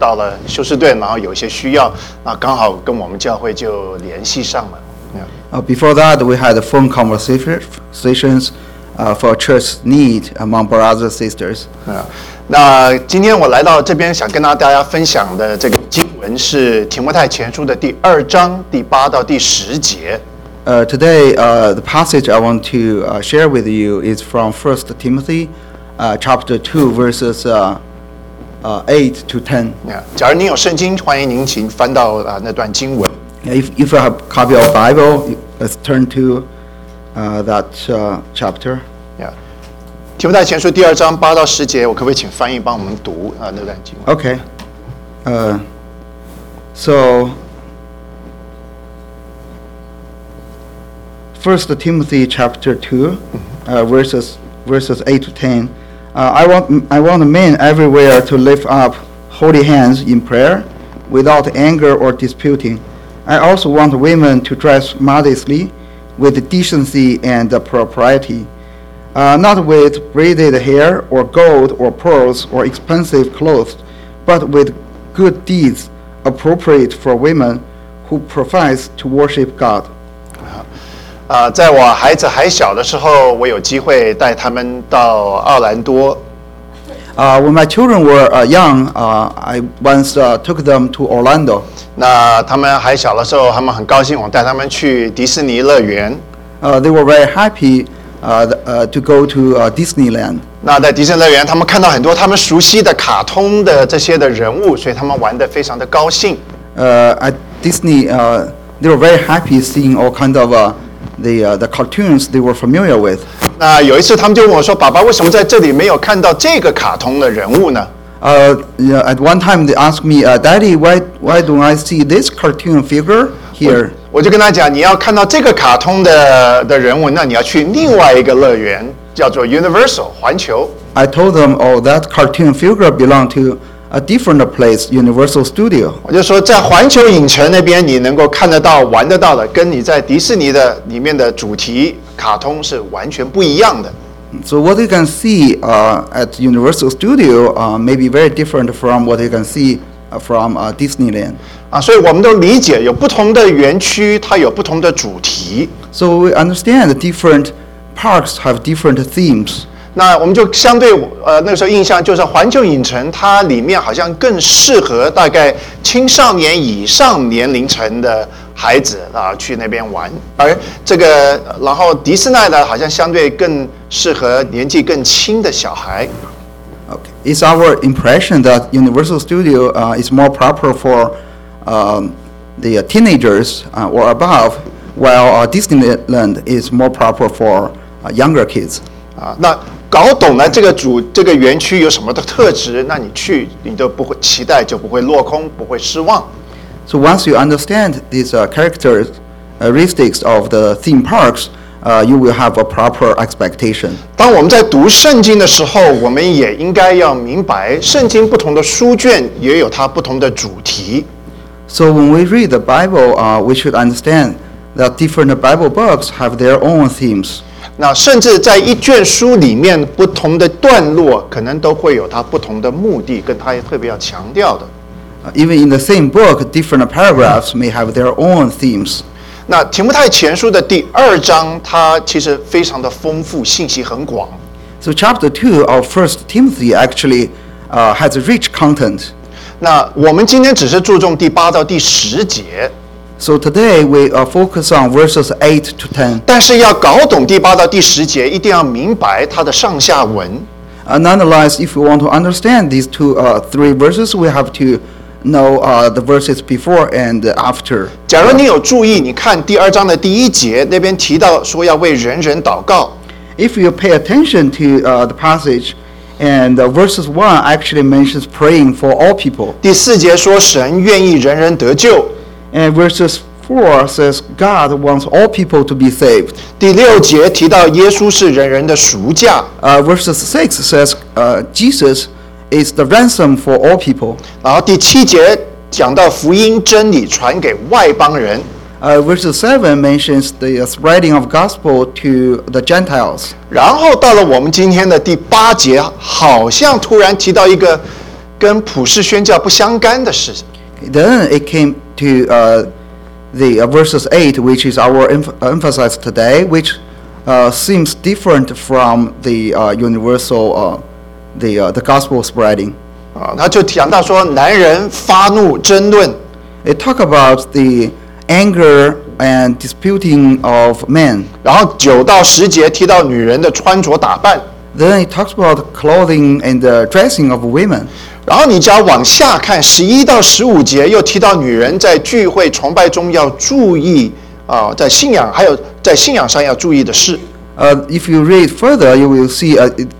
到了休斯顿，然后有一些需要，那刚好跟我们教会就联系上了。 Before that, we had phone conversations for church need among brothers and sisters. 那今天我来到这边，想跟大家分享的这个经文是提摩太前书的第2章第8到第10节。 Today, the passage I want to share with you is from 1 Timothy chapter 2, verses 8 to 10. 假如您有圣经，欢迎您请翻到那段经文。 If you have a copy of Bible, let's turn to that chapter. 提摩太前书第2章8到10节，我可不可以请翻译帮我们读那段经文 Okay. So, 1 Timothy chapter 2, verses 8 to 10. I want men everywhere to lift up holy hands in prayer, without anger or disputing. I also want women to dress modestly, with decency and propriety, not with braided hair or gold or pearls or expensive clothes, but with good deeds appropriate for women who profess to worship God. 在我孩子还小的时候，我有机会带他们到奥兰多。 When my children were young, I once took them to Orlando. 那他们还小的时候，他们很高兴我带他们去迪士尼乐园。 They were very happy to go to Disneyland. 那在迪士尼乐园，他们看到很多他们熟悉的卡通的这些的人物，所以他们玩得非常的高兴。 At Disney, they were very happy seeing all kind of the cartoons they were familiar with. 那有一次，他们就问我说：“爸爸，为什么在这里没有看到这个卡通的人物呢？” At one time, they asked me, "Daddy, why don't I see this cartoon figure here?" 我就跟他讲，你要看到这个卡通的人物，那你要去另外一个乐园，叫做 Universal 环球。 I told them, "Oh, that cartoon figure belonged to a different place, Universal Studio." 我就说，在环球影城那边，你能够看得到、玩得到的，跟你在迪士尼的里面的主题卡通是完全不一样的。 So what you can see at Universal Studio may be very different from what you can see from Disneyland. 所以我们都理解，有不同的园区，它有不同的主题。 So we understand that different parks have different themes. 那我们就相对那个时候印象就是环球影城，它里面好像更适合大概青少年以上年龄层的孩子去那边玩，而这个然后迪士尼呢，好像相对更适合年纪更轻的小孩。 Okay. It's our impression that Universal Studio is more proper for the teenagers or above, while Disneyland is more proper for younger kids. 那搞懂了这个园区有什么的特质，那你去你都不会期待就不会落空，不会失望。 So once you understand these characteristics of the theme parks, you will have a proper expectation. 当我们在读圣经的时候，我们也应该要明白，圣经不同的书卷也有它不同的主题。 So when we read the Bible, we should understand that different Bible books have their own themes. 那甚至在一卷书里面，不同的段落可能都会有它不同的目的，跟它特别要强调的。 Even in the same book, different paragraphs may have their own themes. 那提摩太前书的第2章，它其实非常的丰富，信息很广。 So chapter 2 of 1 Timothy actually has a rich content. 那我们今天只是注重第8到第10节。 So today we focus on verses 8 to 10. 但是要搞懂第8到第10节，一定要明白它的上下文。 Nonetheless, if we want to understand these three verses, we have to know the verses before and after. 假如你有注意，你看第2章的第1节那边提到说要为人人祷告。 If you pay attention to the passage, and verses 1 actually mentions praying for all people. 第4节说神愿意人人得救。 And verses 4 says God wants all people to be saved. 第6节提到耶稣是人人的赎价。 Verses 6 says Jesus is the ransom for all people. 然后第7节讲到福音真理传给外邦人。 Verse 7 mentions the spreading of gospel to the Gentiles. 然后到了我们今天的第8节，好像突然提到一个跟普世宣教不相干的事。 Then it came to the verses 8, which is our emphasis today, which seems different from the universal, the gospel spreading. 他就讲到说，男人发怒争论， It talk about the anger and disputing of men. 然后9到10节提到女人的穿着打扮， Then it talks about clothing and the dressing of women. 然后你只要往下看11到15节，又提到女人在聚会崇拜中要注意在信仰还有在信仰上要注意的事。 If you read further, you will see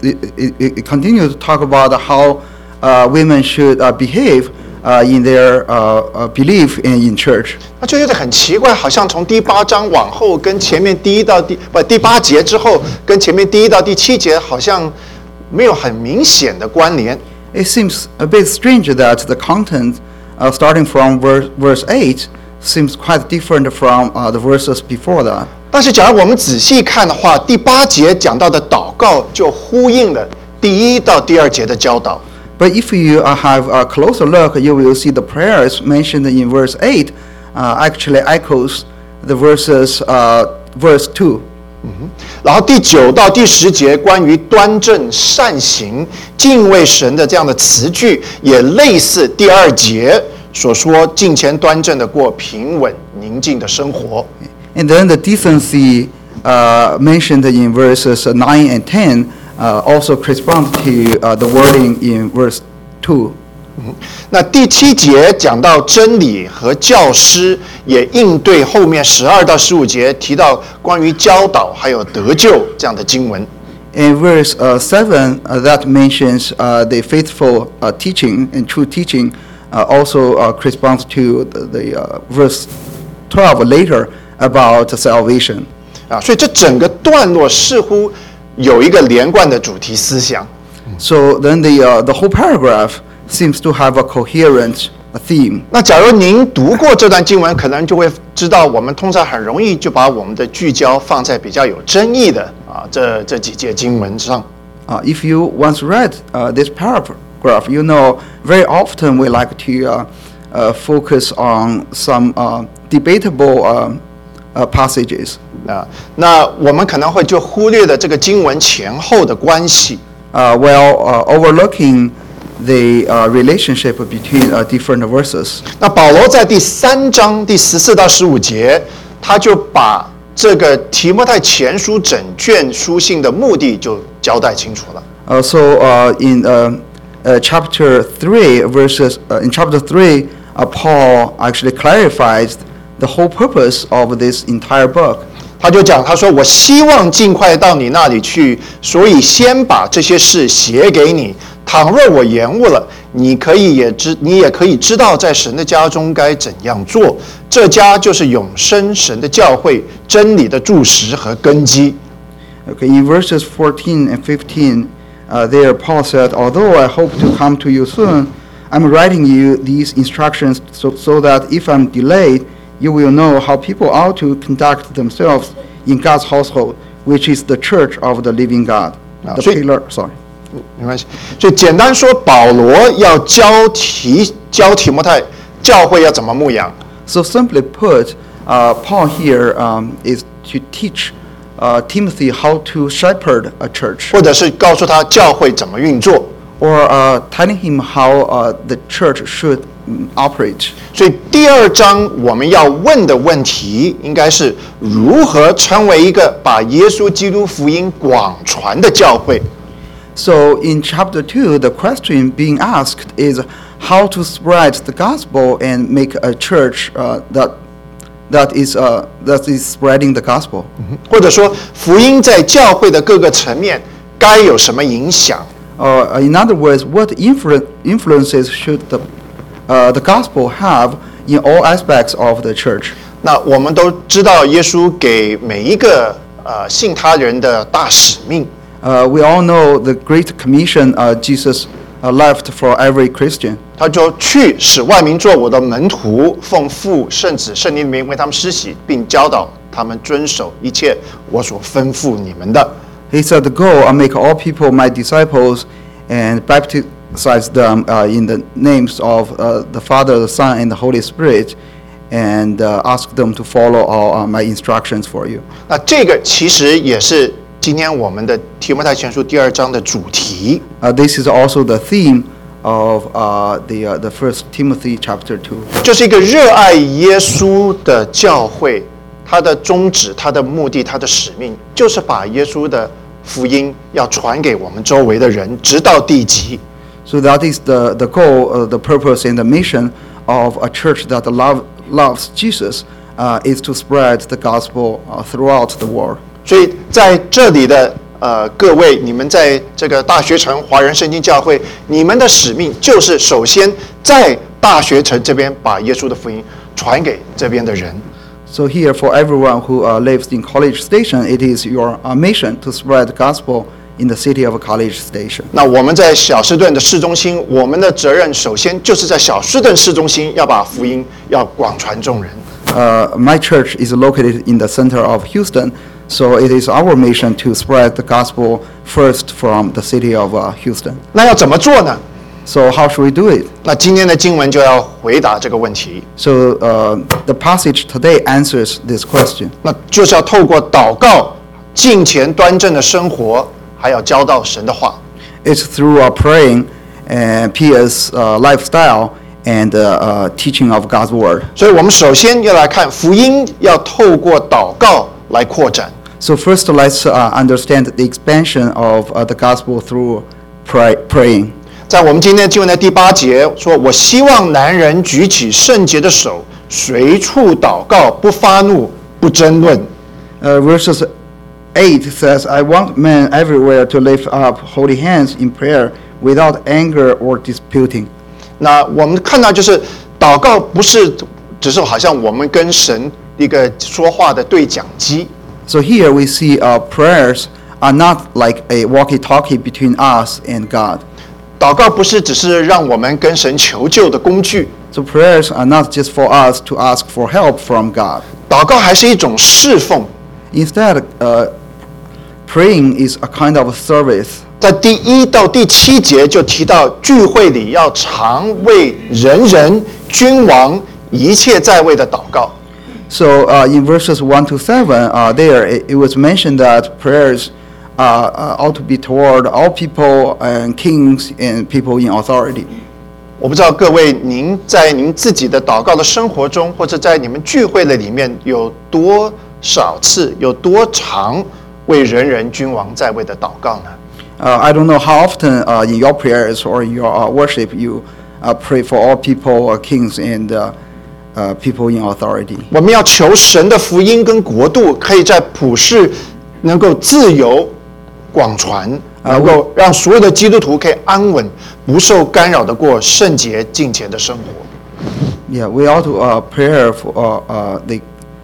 it continues to talk about how women should behave in their belief in church. 那就有点很奇怪，好像从第8章往后，跟前面第8节之后，跟前面第1到第7节好像没有很明显的关联。 It seems a bit strange that the content starting from verse 8 seems quite different from the verses before that. 但是，假如我们仔细看的话，第8节讲到的祷告就呼应了第1到第2节的教导。 But if you have a closer look, you will see the prayers mentioned in verse 8 actually echoes the verse 2. 然后第9到第10节关于端正善行、敬畏神的这样的词句，也类似第2节所说敬虔端正的过平稳宁静的生活。 And then the decency mentioned in verses 9 and 10 also correspond to the wording in verse 2. 那第7节讲到真理和教师，也应对后面12到15节提到关于教导还有得救这样的经文。 In verse 7, that mentions the faithful teaching and true teaching also corresponds to the verse 12 later about salvation. 所以这整个段落似乎有一个连贯的主题思想。 So then the whole paragraph seems to have a coherent theme. 那假如您读过这段经文，可能就会知道，我们通常很容易就把我们的聚焦放在比较有争议的这几节经文上。 If you once read this paragraph, you know very often we like to focus on some debatable passages. 那我们可能会就忽略了这个经文前后的关系。 While overlooking the relationship between different verses. 那保罗在第3章第14到15节，他就把这个提摩太前书整卷书信的目的就交代清楚了。 So in chapter 3 verses in chapter 3, Paul actually clarifies the whole purpose of this entire book. 他就讲，他说：“我希望尽快到你那里去，所以先把这些事写给你。倘若我延误了，你也可以知道，在神的家中该怎样做。这家就是永生神的教会，真理的柱石和根基。” Okay, in verses 14 and 15, there Paul said, "Although I hope to come to you soon, I'm writing you these instructions so that if I'm delayed, you will know how people ought to conduct themselves in God's household, which is the church of the living God." The pillar, sorry. 没关系。所以简单说，保罗要教提摩太教会要怎么牧养。 So simply put, Paul here is to teach Timothy how to shepherd a church, 或者是告诉他教会怎么运作。 or telling him how the church should operate. 所以第2章我们要问的问题，应该是如何成为一个把耶稣基督福音广传的教会。 So in chapter 2, the question being asked is how to spread the gospel and make a church that is spreading the gospel. 或者说福音在教会的各个层面该有什么影响？ In other words, what influences should the gospel have in all aspects of the church? 那我们都知道耶稣给每一个信他人的大使命。 We all know the Great Commission Jesus left for every Christian. 他就去使万民做我的门徒，奉父、圣子、圣灵的名为他们施洗，并教导他们遵守一切我所吩咐你们的。 He said, "Go and make all people my disciples, and baptize them in the names of the Father, the Son, and the Holy Spirit, and ask them to follow all my instructions for you. 那这个其实也是今天我们的提摩太前书第2章的主题。 This is also the theme of the First Timothy chapter 2. 就是一个热爱耶稣的教会，它的宗旨、它的目的、它的使命，就是把耶稣的福音要传给我们周围的人，直到地极。 So that is the goal, the purpose, and the mission of a church that loves Jesus is to spread the gospel throughout the world. 所以在这里的各位，你们在这个大学城华人圣经教会，你们的使命就是首先在大学城这边把耶稣的福音传给这边的人。 So here, for everyone who lives in College Station, it is your mission to spread the gospel in the city of College Station. 那我们在小士顿的市中心，我们的责任首先就是在小士顿市中心要把福音要广传众人。 My church is located in the center of Houston, so it is our mission to spread the gospel first from the city of Houston. 那要怎么做呢？ So how should we do it? 那今天的经文就要回答这个问题。 So the passage today answers this question. 那就是要透过祷告、敬虔端正的生活，还要教导神的话。 It's through praying and pious lifestyle and teaching of God's word. 所以我们首先要来看福音，要透过祷告来扩展。 So first, let's understand the expansion of the gospel through praying. 在我们今天经文的第8节说：“我希望男人举起圣洁的手，随处祷告，不发怒，不争论。” Verses 8 says, I want men everywhere to lift up holy hands in prayer without anger or disputing. 那我们看到就是祷告不是只是好像我们跟神一个说话的对讲机。 So here we see prayers are not like a walkie-talkie between us and God. 祷告不是只是让我们跟神求救的工具， So prayers are not just for us to ask for help from God. 祷告还是一种侍奉。 Instead, praying is a kind of service. 在第1到第7节就提到聚会里要常为人、君王、一切在位的祷告。 So in verses 1 to 7, there it was mentioned that prayers ought to be toward all people and kings and people in authority. 我不知道各位您在您自己的祷告的生活中，或者在你们聚会的里面，有多少次、有多长为人、君王在位的祷告呢？ I don't know how often in your prayers or in your worship you pray for all people, kings and people in authority. 我们要求神的福音跟国度可以在普世能够自由广传，能够让所有的基督徒可以安稳、不受干扰的过圣洁敬虔的生活。 Yeah, we ought to pray for the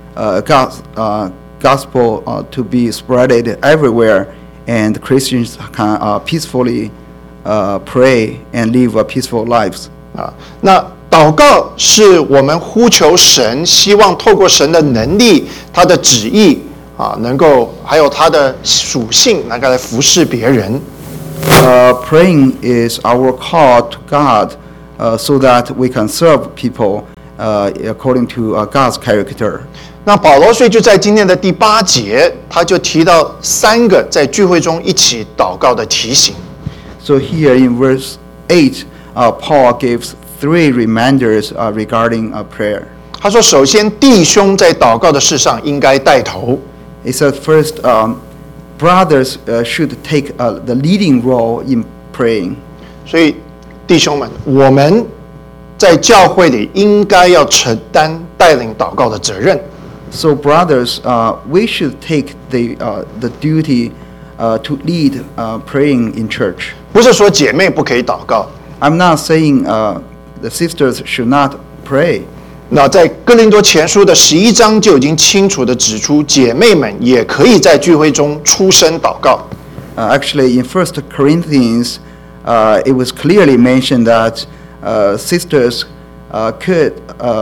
gospel to be spreaded everywhere, and Christians can peacefully pray and live peaceful lives. 那祷告是我们呼求神，希望透过神的能力、他的旨意能够还有他的属性，能够来服侍别人。 Praying is our call to God, so that we can serve people according to God's character. 那保罗所以就在今天的第8节，他就提到3个在聚会中一起祷告的提醒。 So here in verse 8, Paul gives 3 reminders regarding prayer. 他说，首先弟兄在祷告的事上应该带头。 He said first, brothers should take the leading role in praying. 所以弟兄们，我们在教会里应该要承担带领祷告的责任。 So brothers, we should take the duty to lead praying in church. 不是说姐妹不可以祷告。 I'm not saying the sisters should not pray. 那在哥林多前书的11章就已经清楚地指出，姐妹们也可以在聚会中出声祷告。 Actually, in 1 Corinthians, it was clearly mentioned that sisters could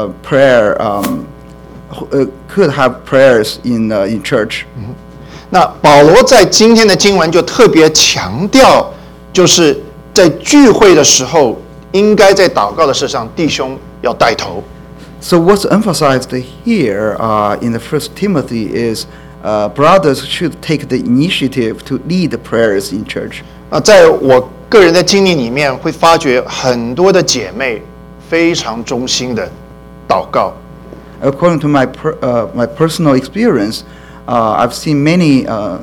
have prayers in church. 那保罗在今天的经文就特别强调，就是在聚会的时候，应该在祷告的事上，弟兄要带头。 So what's emphasized here in the First Timothy is brothers should take the initiative to lead the prayers in church. 在我个人的经历里面，会发觉很多的姐妹非常忠心的祷告。 According to my personal experience, I've seen many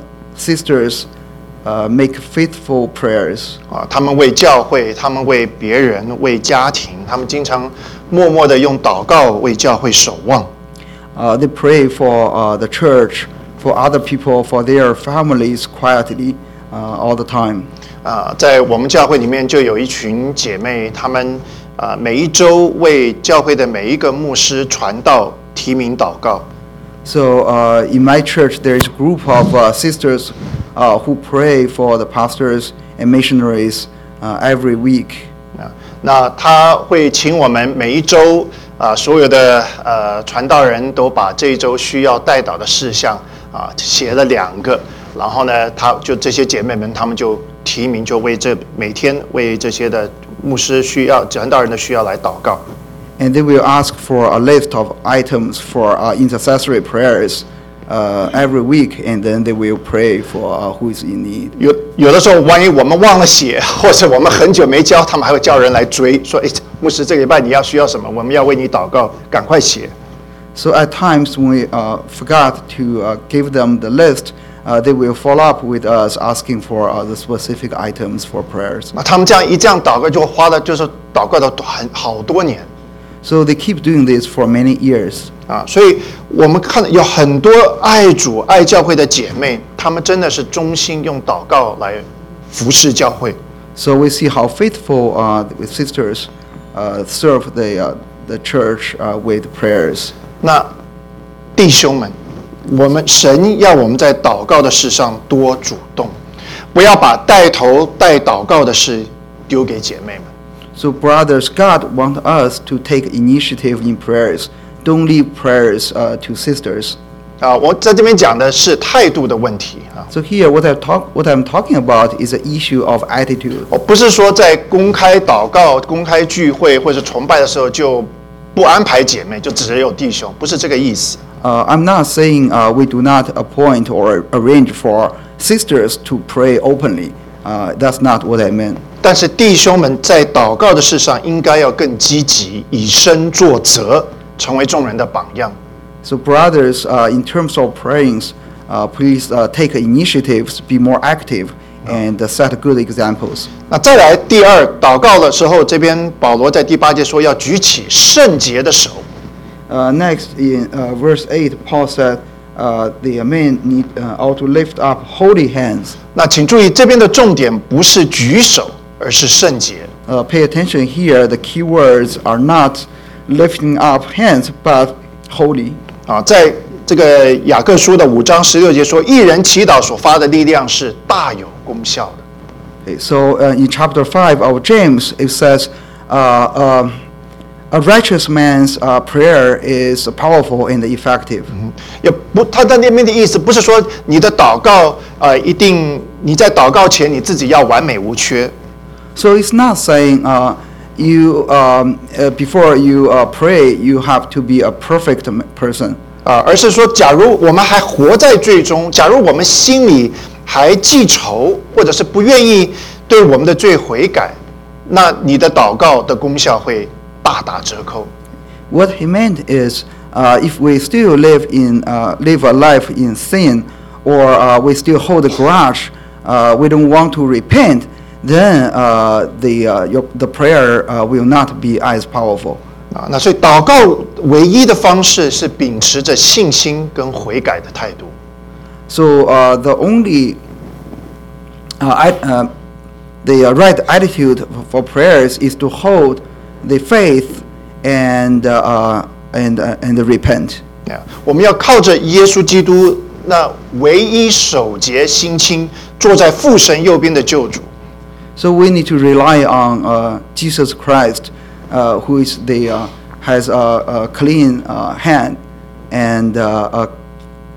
sisters make faithful prayers. 他们为教会，他们为别人，为家庭，他们经常默默的用祷告为教会守望。 They pray for the church, for other people, for their families quietly all the time. 在我们教会里面就有一群姐妹，她们每一周为教会的每一个牧师传道提名祷告。 So in my church, there is a group of sisters who pray for the pastors and missionaries every week. 那她会请我们每一周所有的传道人都把这一周需要代祷的事项写了2个，然后呢，这些姐妹们她们就提名，就为每天为这些的牧师需要、传道人的需要来祷告。 And they will ask for a list of items for intercessory prayers every week, and then they will pray for who is in need. 有的时候，万一我们忘了写，或者我们很久没交，他们还会叫人来追，说：“哎，牧师，这个礼拜你需要什么？我们要为你祷告，赶快写。” So at times when we forgot to give them the list, they will follow up with us asking for the specific items for prayers. 那他们这样祷告，就花了就是祷告了好多年。 So they keep doing this for many years. 所以我们看有很多爱主爱教会的姐妹，她们真的是忠心用祷告来服侍教会。 So we see how faithful the sisters serve the church with prayers. 那弟兄们，神要我们在祷告的事上多主动，不要把带头带祷告的事丢给姐妹们。 So brothers, God wants us to take initiative in prayers. Don't leave prayers to sisters. 我在这边讲的是态度的问题 So here, what I'm talking about is an issue of attitude. 我不是说在公开祷告、公开聚会或者崇拜的时候就不安排姐妹，就只有弟兄，不是这个意思。 I'm not saying we do not appoint or arrange for sisters to pray openly. That's not what I meant. 但是弟兄们在祷告的事上应该要更积极，以身作则，成为众人的榜样。 So brothers, in terms of prayings, please take initiatives, be more active, and set good examples. 那再来第二，祷告的时候，这边保罗在第8节说要举起圣洁的手。 Next, in verse 8, Paul said, the men ought to lift up holy hands. 那请注意，这边的重点不是举手，而是圣洁。 Pay attention here. The key words are not lifting up hands, but holy. 在这个雅各书的5章16节说，义人祈祷所发的力量是大有功效的。 Okay, so in chapter 5 of James, it says, a righteous man's prayer is powerful and effective. 他在那边的意思不是说你的祷告一定你在祷告前你自己要完美无缺。 So it's not saying you before you pray you have to be a perfect person. 而是说，假如我们还活在罪中，假如我们心里还记仇，或者是不愿意对我们的罪悔改，那你的祷告的功效会大打折扣。 What he meant is, if we still live a life in sin, or we still hold a grudge, we don't want to repent, then the prayer will not be as powerful. 那所以祷告唯一的方式是秉持着信心跟悔改的态度。 So the only the right attitude for prayers is to hold the faith and repent. 我们要靠着耶稣基督那唯一守节心清坐在父神右边的救主。 So we need to rely on Jesus Christ, who is has a clean hand and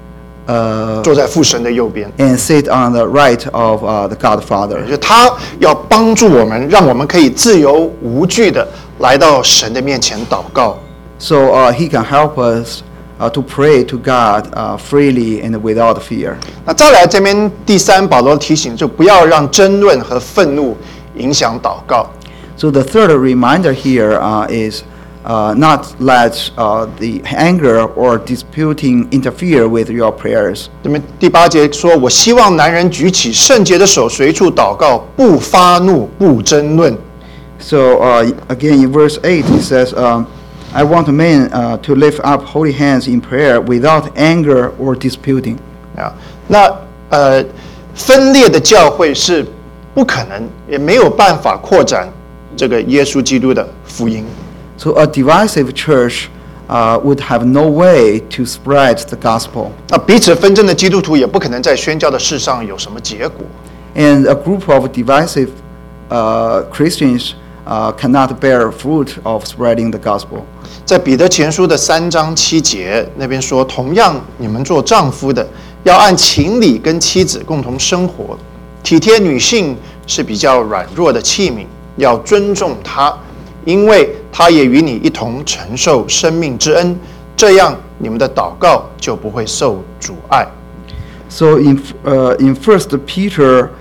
坐在父神的右边。 and sit on the right of the God Father. 就他要帮助我们，让我们可以自由无惧的来到神的面前祷告。 So he can help us to pray to God freely and without fear. 那再来这边第三，保罗提醒就不要让争论和愤怒影响祷告。 So the third reminder here is not let the anger or disputing interfere with your prayers. 这边第8节说：“我希望男人举起圣洁的手，随处祷告，不发怒，不争论。” So again, in verse 8, it says, I want men to lift up holy hands in prayer without anger or disputing. 啊，那分裂的教会是不可能，也没有办法扩展这个耶稣基督的福音。 So a divisive church would have no way to spread the gospel. 那彼此纷争的基督徒也不可能在宣教的事上有什么结果。 And a group of divisive Christians cannot bear fruit of spreading the gospel. 在彼得前书的3章7节那边说，同样你们做丈夫的，要按情理跟妻子共同生活，体贴女性是比较软弱的器皿，要尊重她，因为她也与你一同承受生命之恩，这样你们的祷告就不会受阻碍。 So in 1 Peter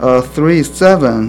3:7,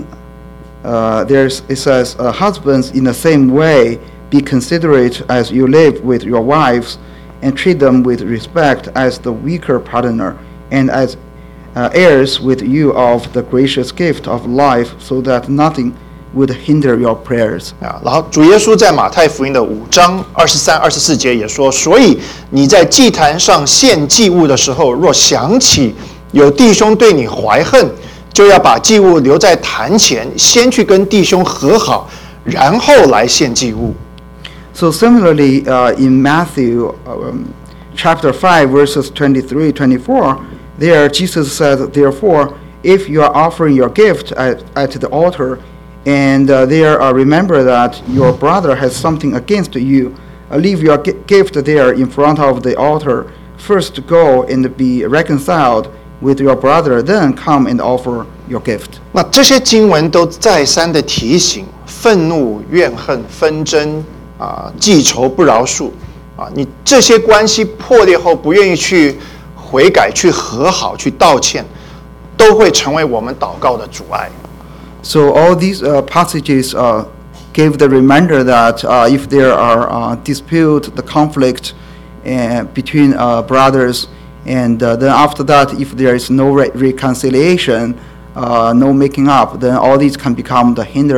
it says, husbands in the same way be considerate as you live with your wives, and treat them with respect as the weaker partner, and as heirs with you of the gracious gift of life, so that nothing would hinder your prayers. 然后主耶稣在马太福音的5章23、24节也说，所以你在祭坛上献祭物的时候，若想起有弟兄对你怀恨，就要把祭物留在坛前，先去跟弟兄和好，然后来献祭物。 So similarly, in Matthew chapter 5, verses 23, 24, there Jesus said, therefore, if you are offering your gift at the altar, and there remember that your brother has something against you, leave your gift there in front of the altar. First go and be reconciled with your brother, then come and offer your gift. 那这些经文都再三的提醒，愤怒、怨恨、纷争记仇、不饶恕你这些关系破裂后，不愿意去悔改、去和好、去道歉，都会成为我们祷告的阻碍。 So all these passages give the reminder that if there are dispute, the conflict between brothers, and then after that, if there is no reconciliation, no making up, then all these can become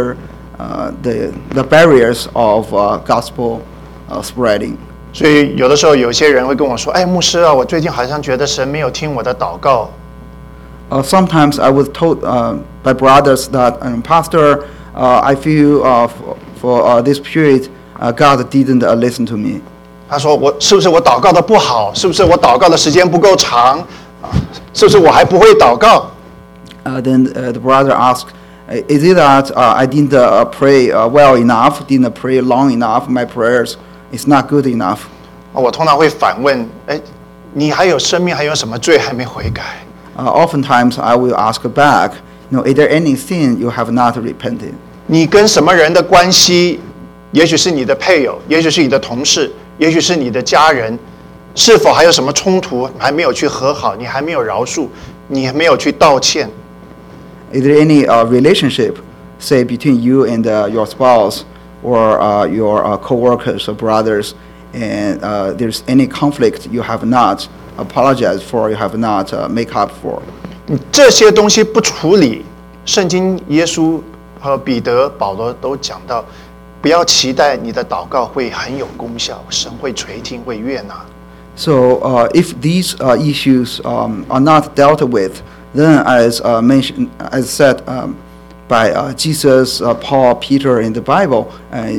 the barriers of gospel spreading. 所以有的时候有些人会跟我说：“哎，牧师啊，我最近好像觉得神没有听我的祷告。” Sometimes I was told by brothers that, Pastor, I feel for this period, God didn't listen to me. 他说：“是不是我祷告的不好？是不是我祷告的时间不够长？是不是我还不会祷告？” Then the brother asked, is it that I didn't pray well enough, didn't pray long enough, my prayers is not good enough? 我通常会反问：“哎，你还有生命，还有什么罪还没悔改？” Oftentimes I will ask back, is there any sin you have not repented? 你跟什么人的关系，也许是你的配偶，也许是你的同事，也许是你的家人，是否还有什么冲突还没有去和好？你还没有饶恕，你还没有去道歉？ Is there any relationship, say, between you and your spouse or your co-workers or brothers, and there's any conflict you have not apologized for, you have not make up for? 这些东西不处理，圣经耶稣和彼得、保罗都讲到，不要期待你的祷告会很有功效，神会垂听，会悦纳。 So if these issues are not dealt with, then as mentioned, as said by Jesus, Paul, Peter in the Bible,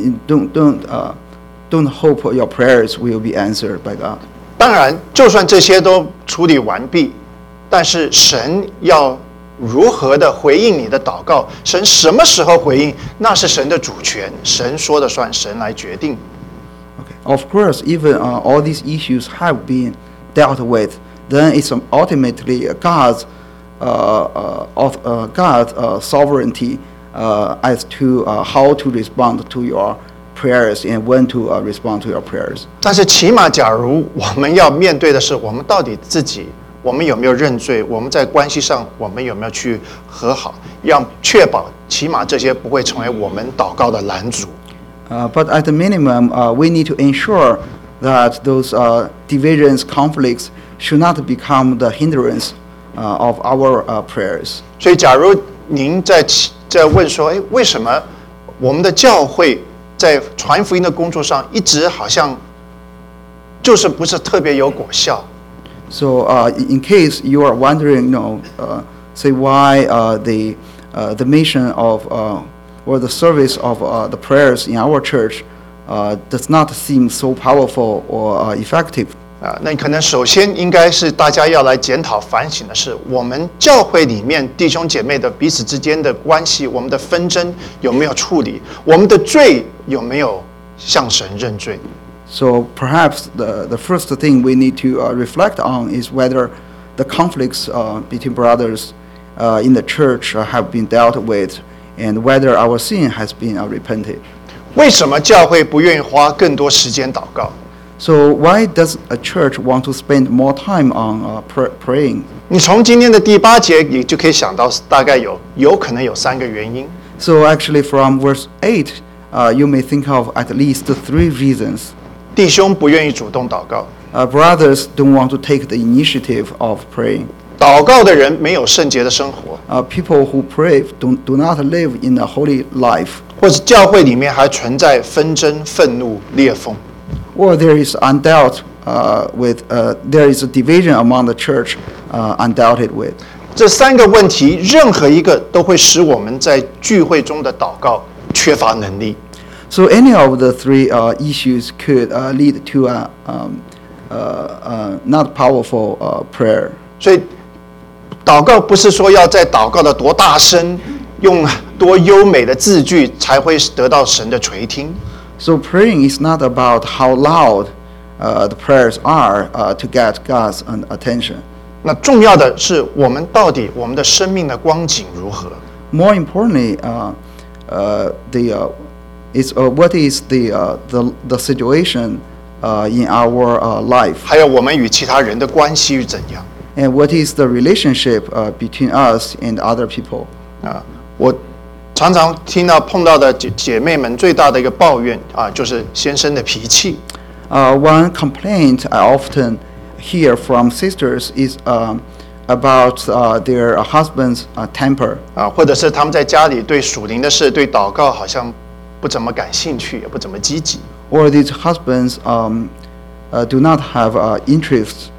don't hope your prayers will be answered by God. 当然，就算这些都处理完毕，但是神要如何的回应你的祷告，神什么时候回应，那是神的主权，神说了算，神来决定。 Okay. Of course, even all these issues have been dealt with, then it's ultimately God's sovereignty as to how to respond to your prayers and when to respond to your prayers. 但是起码，假如我们要面对的是，我们到底自己，我们有没有认罪？我们在关系上，我们有没有去和好？要确保起码这些不会成为我们祷告的拦阻。 But at the minimum, we need to ensure that those divisions, conflicts should not become the hindrance of our prayers. 所以，假如您在问说，为什么我们的教会在传福音的工作上一直好像就是不是特别有果效？ So, in case you are wondering, say why the mission of or the service of the prayers in our church does not seem so powerful or effective. 那可能首先应该是大家要来检讨反省的是，我们教会里面弟兄姐妹的彼此之间的关系，我们的纷争有没有处理？我们的罪有没有向神认罪？ So perhaps the first thing we need to reflect on is whether the conflicts between brothers in the church have been dealt with, and whether our sin has been repented. 为什么教会不愿意花更多时间祷告？ So why does a church want to spend more time on praying? 你从今天的第8节，你就可以想到大概有可能有3个原因。 So actually from verse 8, you may think of at least 3 reasons. 弟兄不愿意主动祷告， Brothers don't want to take the initiative of praying. 祷告的人没有圣洁的生活， People who pray do not live in a holy life. 或者教会里面还存在纷争、愤怒、裂缝。 Or there is undealt there is a division among the church undoubted with. 这3个问题，任何一个都会使我们在聚会中的祷告缺乏能力。 So any of the 3 issues could lead to a not powerful prayer. 所以，祷告不是说要在祷告的多大声，用多优美的字句才会得到神的垂听。 So praying is not about how loud the prayers are to get God's attention. 那重要的是，我们到底我们的生命的光景如何？ More importantly, what is the situation in our life, 还有我们与其他人的关系是怎样？ and what is the relationship between us and other people? 我常常碰到的姐妹们最大的一个抱怨就是先生的脾气。 One complaint I often hear from sisters is about their husband's temper. 或者是他们在家里对属灵的事、对祷告好像不怎么感兴趣，也不怎么积极。 Or these husbands do not have interest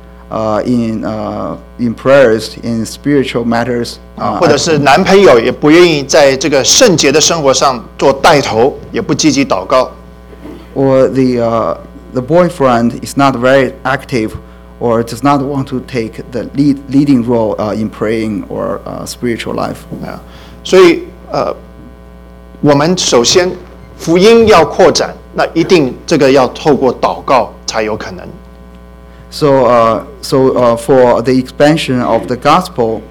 in prayers, in spiritual matters. 或者是男朋友也不愿意在这个圣洁的生活上做带头，也不积极祷告。 Or the boyfriend is not very active, or does not want to take the leading role in praying or spiritual life. 所以我们首先福音要扩展，那一定这个要透过祷告才有可能。 So for the expansion of the gospel,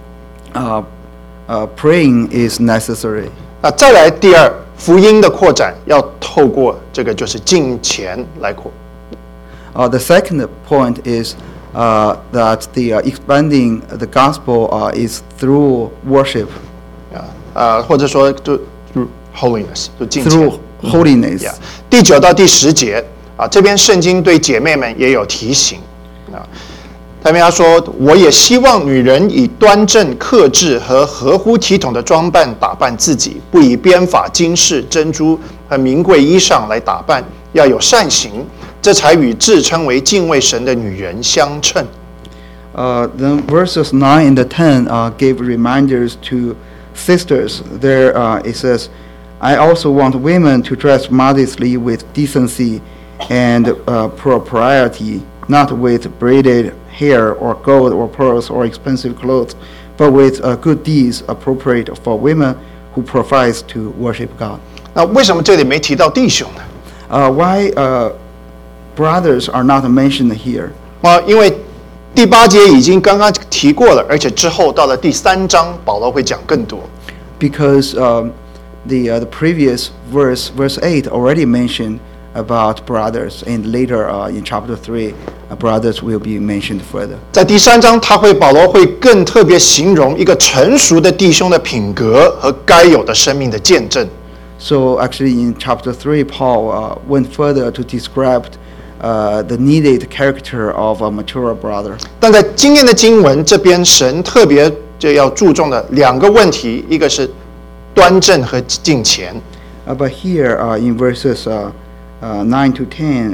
praying is necessary. 那再来第二，福音的扩展要透过这个就是敬虔来扩。 The second point is that the expanding the gospel is through worship. 或者说就 holiness 就敬虔。 Through holiness. 第9到第10节这边圣经对姐妹们也有提醒他们要说，我也希望女人以端正、克制和合乎体统的装扮打扮自己，不以编发、金饰、珍珠和名贵衣裳来打扮，要有善行，这才与自称为敬畏神的女人相称。 Then verses 9 and 10 gave reminders to sisters. There it says, I also want women to dress modestly with decency and propriety, not with braided hair or gold or pearls or expensive clothes, but with good deeds appropriate for women who profess to worship God. 那为什么这里没提到弟兄呢？ Why brothers are not mentioned here? 因为第8节已经刚刚提过了，而且之后到了第3章，保罗会讲更多。 Because the previous verse 8 already mentioned about brothers, and later in chapter 3, brothers will be mentioned further. 在第3章，保罗会更特别形容一个成熟的弟兄的品格和该有的生命的见证。 So actually in chapter 3, Paul went further to describe the needed character of a mature brother. 但在今天的经文这边，神特别就要注重的2个问题，一个是端正和敬虔。 But here in verses 9 to 10,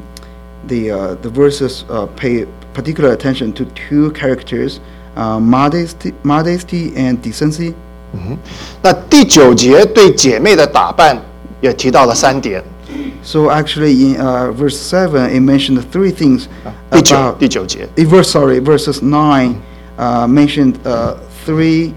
the verses pay particular attention to 2 characters, modesty and decency. 那第9节对姐妹的打扮也提到了3点。 So actually in verse 7, it mentioned 3 things 第九节。 Verses 9 mentioned 3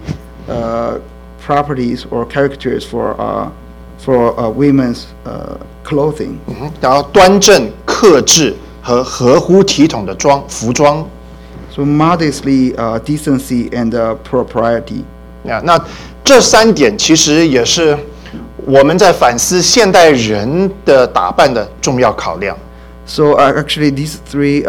properties or characters for women's clothing. 然后端正、克制和合乎体统的服装。 So modesty, decency, and propriety. 那这3点其实也是我们在反思现代人的打扮的重要考量。 So actually, these 3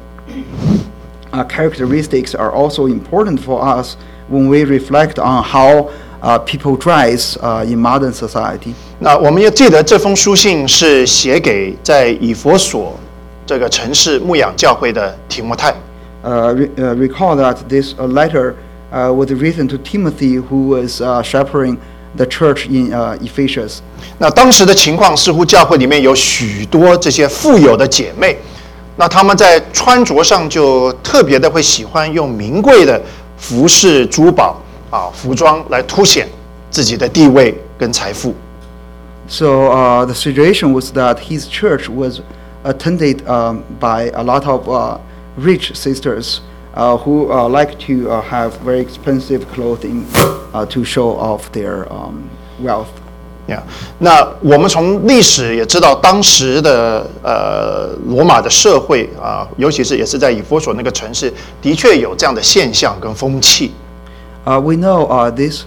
characteristics are also important for us when we reflect on how people dress in modern society. 那我们要记得这封书信是写给在以弗所这个城市牧养教会的提摩太。 Recall that this letter was written to Timothy, who was shepherding the church in Ephesus. 那当时的情况似乎教会里面有许多这些富有的姐妹，那她们在穿着上就特别的会喜欢用名贵的服饰、珠宝服装来凸显自己的地位跟财富。 So the situation was that his church was attended by a lot of rich sisters who like to have very expensive clothing to show off their wealth. 那我们从历史也知道，当时的罗马的社会尤其是也是在以弗所那个城市，的确有这样的现象跟风气。 We know this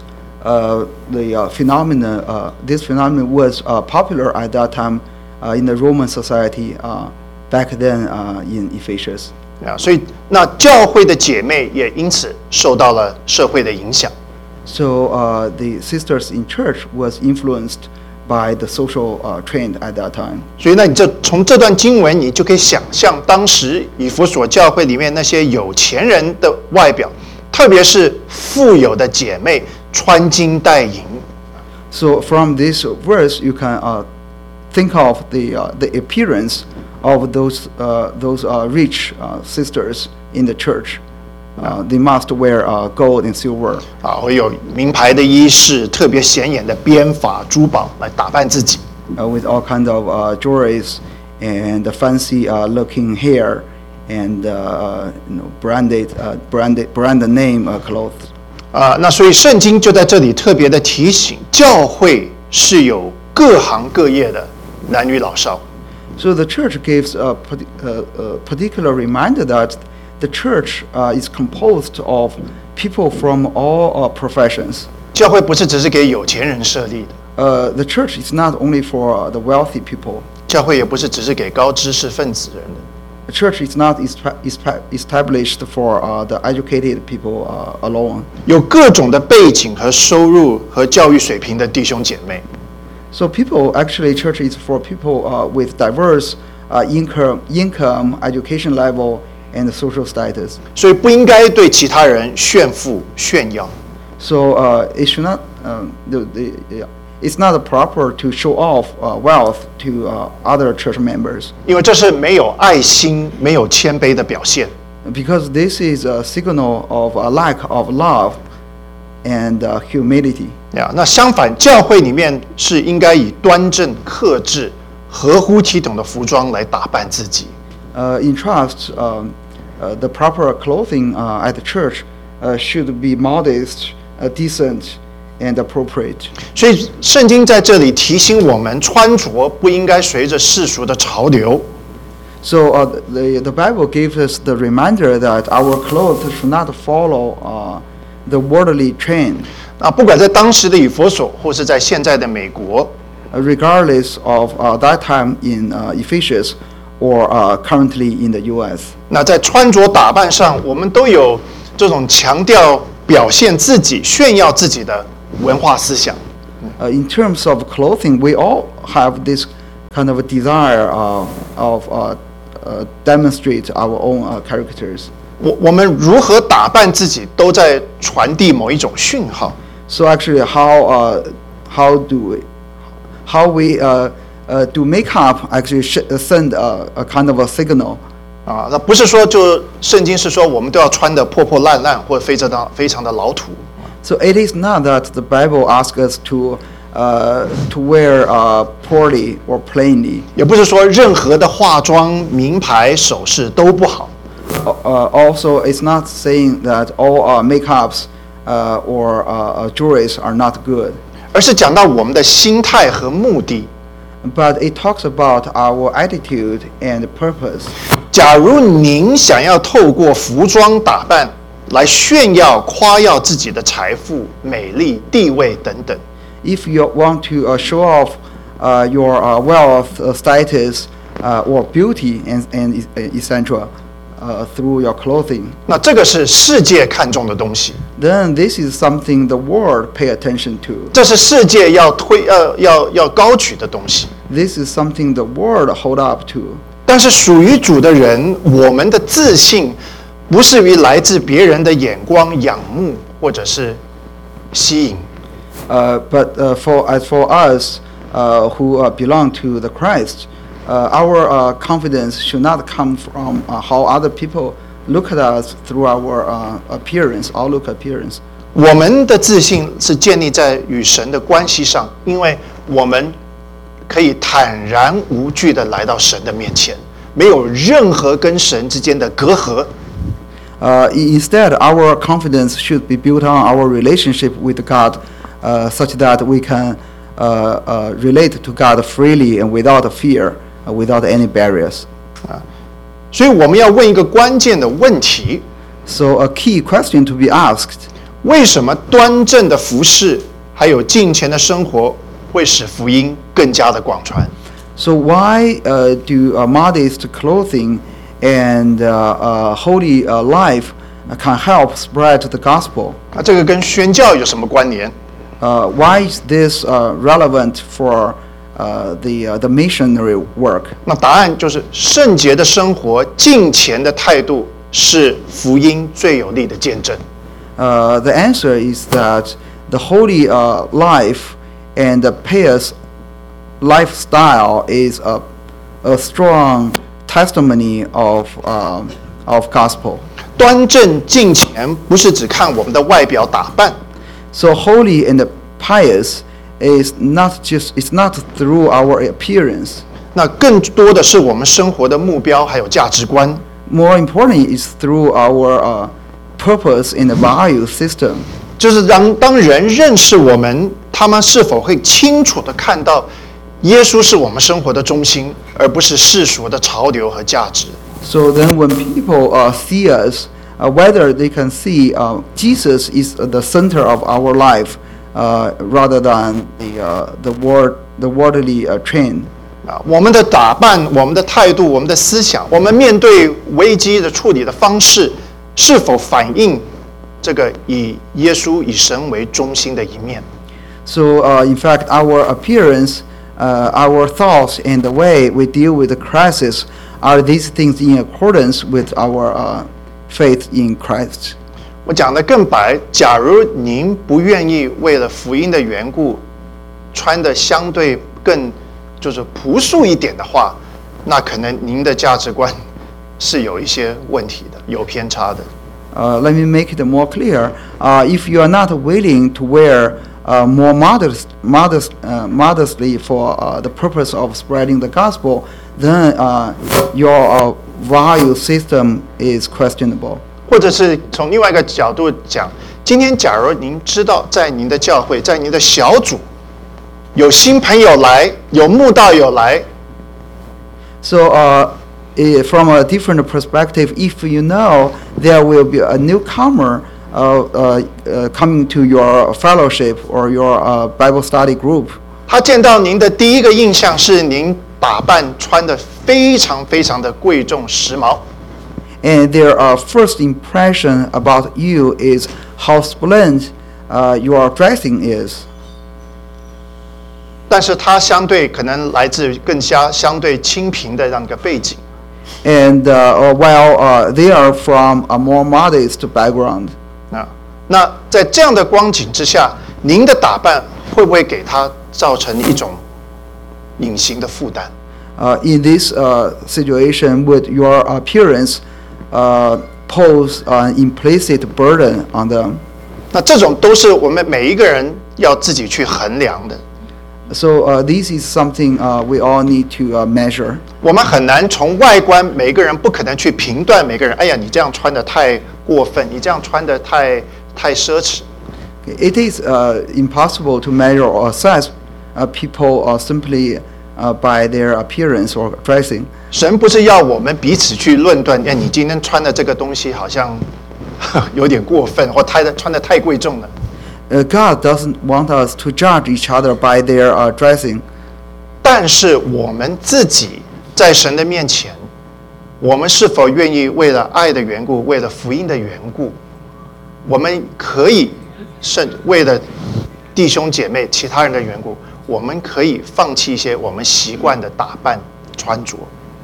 phenomenon. This phenomenon was popular at that time in the Roman society back then in Ephesus. 所以那教会的姐妹也因此受到了社会的影响。 So the sisters in church was influenced by the social trend at that time. 所以那你从这段经文，你就可以想象当时以弗所教会里面那些有钱人的外表，特别是富有的姐妹穿金戴银。 So from this verse, you can think of the appearance of those rich sisters in the church. They must wear gold and silver. 会有名牌的衣饰，特别显眼的编发、珠宝来打扮自己。 With all kinds of jewelries and fancy looking hair and branded name clothes. 那所以圣经就在这里特别的提醒，教会是有各行各业的男女老少。 So the church gives a particular reminder that the church is composed of people from all professions. 教会不是只是给有钱人设立的。 The church is not only for the wealthy people. 教会也不是只是给高知识分子人的。 The church is not established for the educated people alone. 有各种的背景和收入和教育水平的弟兄姐妹。 So church is for people with diverse income, education level, and social status. 所以不应该对其他人炫富炫耀。 So it should not. It's not proper to show off wealth to other church members. 因为这是没有爱心、没有谦卑的表现。 Because this is a signal of a lack of love and humility. 那相反，教会里面是应该以端正、克制、合乎体统的服装来打扮自己。 In trust, the proper clothing at the church should be modest, decent, and appropriate. 所以圣经在这里提醒我们，穿着不应该随着世俗的潮流。 So the Bible gives us the reminder that our clothes should not follow the worldly trend, 不管在当时的以弗所，或是在现在的美国， regardless of that time in Ephesus or currently in the U.S. 那在穿着打扮上，我们都有这种强调表现自己、炫耀自己的文化思想。 In terms of clothing, we all have this kind of a desire of demonstrate our own characters. 我们如何打扮自己，都在传递某一种讯号。 So actually, how we do makeup actually send a kind of a signal. 那不是说就圣经是说我们都要穿得破破烂烂或者非常的老土。 So it is not that the Bible asks us to wear poorly or plainly. 也不是说任何的化妆、名牌、首饰都不好。 Also, it's not saying that all makeups or jewelries are not good. 而是讲到我们的心态和目的。 But it talks about our attitude and purpose. 假如您想要透过服装打扮来炫耀、夸耀自己的财富、美丽、地位等等， If you want to show off your wealth, status, or beauty and etc. Through your clothing, 那这个是世界看重的东西， then this is something the world pay attention to. 这是世界要高举的东西。 This is something the world hold up to. 但是属于主的人，我们的自信不是于来自别人的眼光、仰慕或者是吸引， But for us who belong to the Christ, our confidence should not come from how other people look at us through our appearance, outlook appearance. 我们的自信是建立在与神的关系上，因为我们可以坦然无惧地来到神的面前，没有任何跟神之间的隔阂。 Instead, our confidence should be built on our relationship with God, such that we can relate to God freely and without fear, without any barriers. 所以我们要问一个关键的问题： So a key question to be asked: 为什么端正的服饰还有敬虔的生活会使福音更加的广传？ So why do modest clothing and holy life can help spread the gospel? 这个跟宣教有什么关联？ Why is this relevant for the missionary work? 那答案就是圣洁的生活、敬虔的态度是福音最有力的见证。 The answer is that the holy life and the pious lifestyle is a strong testimony of gospel. 端正敬虔不是只看我们的外表打扮， So holy and pious is not through our appearance. 那更多的是我们生活的目标还有价值观。 More importantly, is through our purpose and value system. 就是当人认识我们，他们是否会清楚地看到耶稣是我们生活的中心，而不是世俗的潮流和价值。 So then when people see us, whether they can see Jesus is the center of our life rather than the worldly trend. 我们的打扮、我们的态度、我们的思想，我们面对危机的处理的方式，是否反映这个以耶稣、以神为中心的一面？ So in fact, our appearance, our thoughts, and the way we deal with the crisis are these things in accordance with our faith in Christ. 我讲得更白，假如您不愿意为了福音的缘故，穿得相对更就是朴素一点的话，那可能您的价值观是有一些问题的，有偏差的。 Let me make it more clear. If you are not willing to wear more modestly for the purpose of spreading the gospel, then your value system is questionable. 或者是从另外一个角度讲，今天假如您知道在您的教会、在您的小组有新朋友来，有慕道友来， So from a different perspective, if you know there will be a newcomer coming to your fellowship or your Bible study group, 他见到您的第一个印象是您打扮穿得非常非常的贵重时髦， and their first impression about you is how splendid your dressing is. 但是他相对可能来自更相对清贫的这样一个背景。 And while they are from a more modest background. 那在这样的光景之下，您的打扮会不会给他造成一种隐形的负担？ In this situation, would your appearance pose an implicit burden on them? 那这种都是我们每一个人要自己去衡量的。 So this is something we all need to measure. 我们很难从外观，每个人不可能去评断每个人。哎呀，你这样穿的太过分，你这样穿的太奢侈。 It is impossible to measure or assess people simply by their appearance or dressing. 神不是要我们彼此去论断，哎，你今天穿的这个东西好像有点过分，或穿的太贵重了。 God doesn't want us to judge each other by their dressing. 但是我们自己在神的面前，我们是否愿意为了爱的缘故，为了福音的缘故，我们可以为了弟兄姐妹、其他人的缘故，我们可以放弃一些我们习惯的打扮穿着。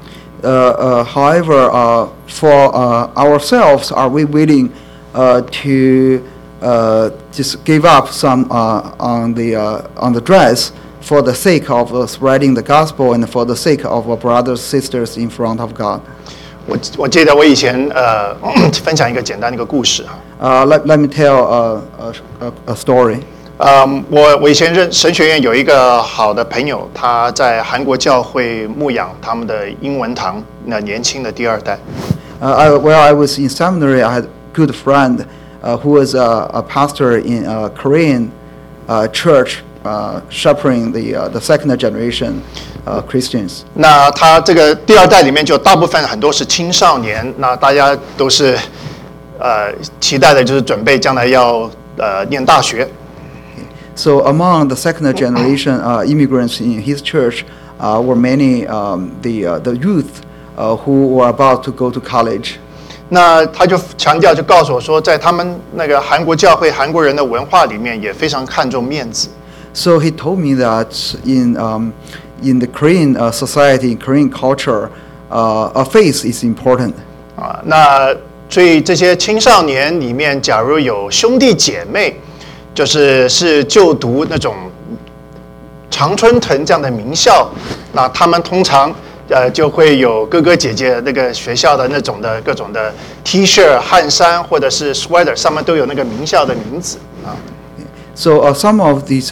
However, for ourselves, are we willing to just give up some on the dress for the sake of spreading the gospel and for the sake of our brothers sisters in front of God? 我记得我以前分享一个简单的一个故事啊。 Let me tell a story. 我以前神学院有一个好的朋友，他在韩国教会牧养他们的英文堂那年轻的第二代。 While I was in seminary, I had a good friend who was a pastor in a Korean church, shepherding the second generation Christians. 那他这个第二代里面就大部分很多是青少年，那大家都是期待的就是准备将来要念大学。 So among the second generation immigrants in his church were many the youth who were about to go to college. 那他就强调，就告诉我说，在他们那个韩国教会、韩国人的文化里面，也非常看重面子。 So he told me that in the Korean society, in Korean culture, a face is important. 那所以这些青少年里面，假如有兄弟姐妹，是就读那种常春藤这样的名校，那他们通常就会有哥哥姐姐那个学校的那种的各种的 T 恤、汗衫或者是 sweater 上面都有那个名校的名字啊。 So some of these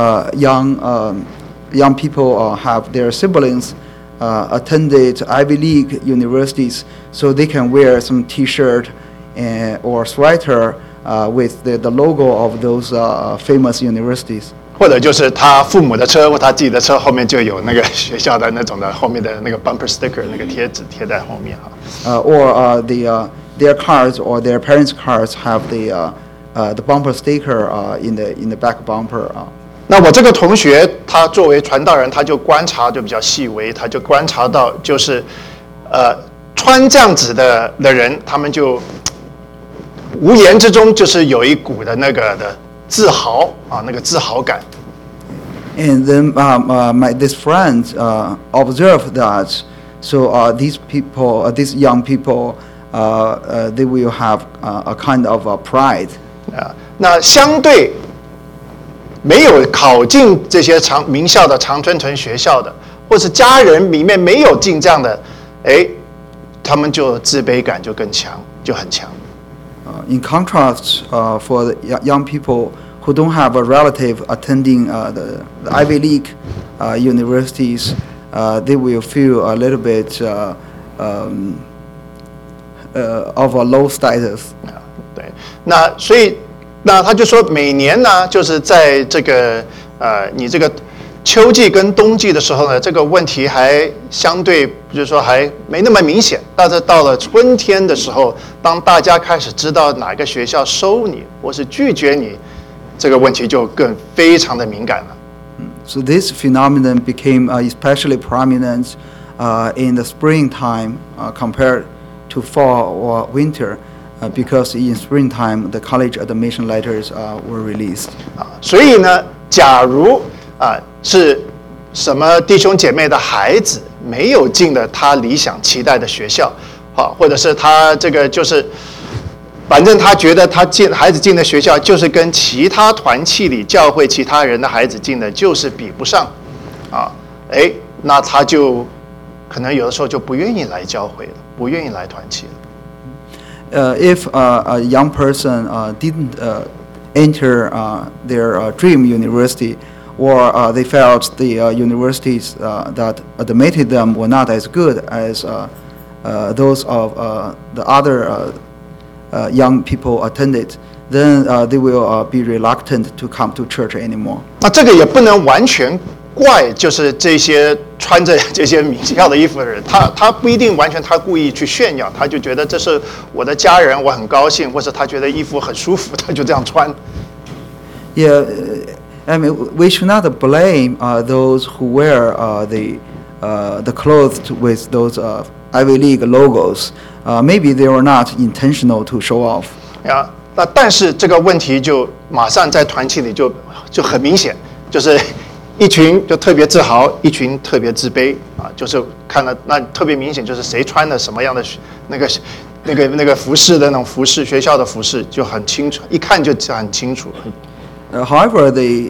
young people have their siblings attended Ivy League universities, so they can wear some T-shirt or sweater with the logo of those famous universities. 或者就是他父母的车或他自己的车后面就有那个学校的那种的后面的那个 bumper sticker 那个贴纸贴在后面哈。 Or their cars or their parents' cars have the bumper sticker in the back bumper. 那我这个同学他作为传道人，他就观察就比较细微，他就观察到就是穿这样子的人，他们就无言之中就是有一股的那个的自豪啊，那个自豪感。 And then this friend observed that. So these people, these young people, they will have a kind of pride. 那相对没有考进这些名校的常春藤学校的，或是家人里面没有进这样的，他们就自卑感就更强，就很强。 In contrast, for the young people who don't have a relative attending the Ivy League universities, they will feel a little bit of a low status. 对，那所以那他就说，每年呢，就是在这个你这个秋季跟冬季的时候呢，这个问题还相对就是说还没那么明显，但是到了春天的时候，当大家开始知道哪个学校收你或是拒绝你，这个问题就更非常的敏感了。 So this phenomenon became especially prominent in the springtime compared to fall or winter, because in springtime the college admission letters were released. 所以呢，假如是什么弟兄姐妹的孩子没有进了他理想期待的学校，或者是他这个就是，反正他觉得孩子进的学校就是跟其他团契里教会其他人的孩子进的就是比不上，那他就可能有的时候就不愿意来教会了，不愿意来团契了。 If a young person didn't enter their dream university, or they felt the universities that admitted them were not as good as those of the other young people attended, then they will be reluctant to come to church anymore. 那这个也不能完全怪，就是这些穿着这些名校的衣服的人，他不一定完全他故意去炫耀，他就觉得这是我的家人，我很高兴，或者他觉得衣服很舒服，他就这样穿。 Yeah, I mean, we should not blame those who wear the clothes with those Ivy League logos. Maybe they were not intentional to show off. 那但是这个问题就马上在团契里就很明显，就是一群就特别自豪，一群特别自卑就是看了那特别明显，就是谁穿的什么样的那个服饰的那种服饰，学校的服饰就很清楚，一看就很清楚。 However,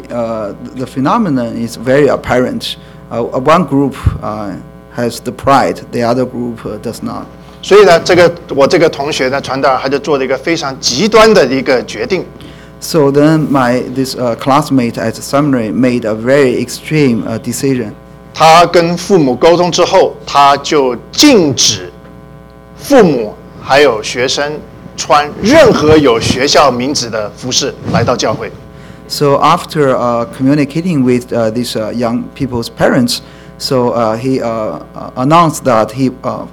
the phenomenon is very apparent. One group has the pride, the other group does not. 所以呢，我这个同学呢，传道人他就做了一个非常极端的一个决定。 So then this classmate at the seminary made a very extreme decision. 他跟父母沟通之后，他就禁止父母还有学生穿任何有学校名字的服饰来到教会。 So after communicating with these young people's parents, so he announced that he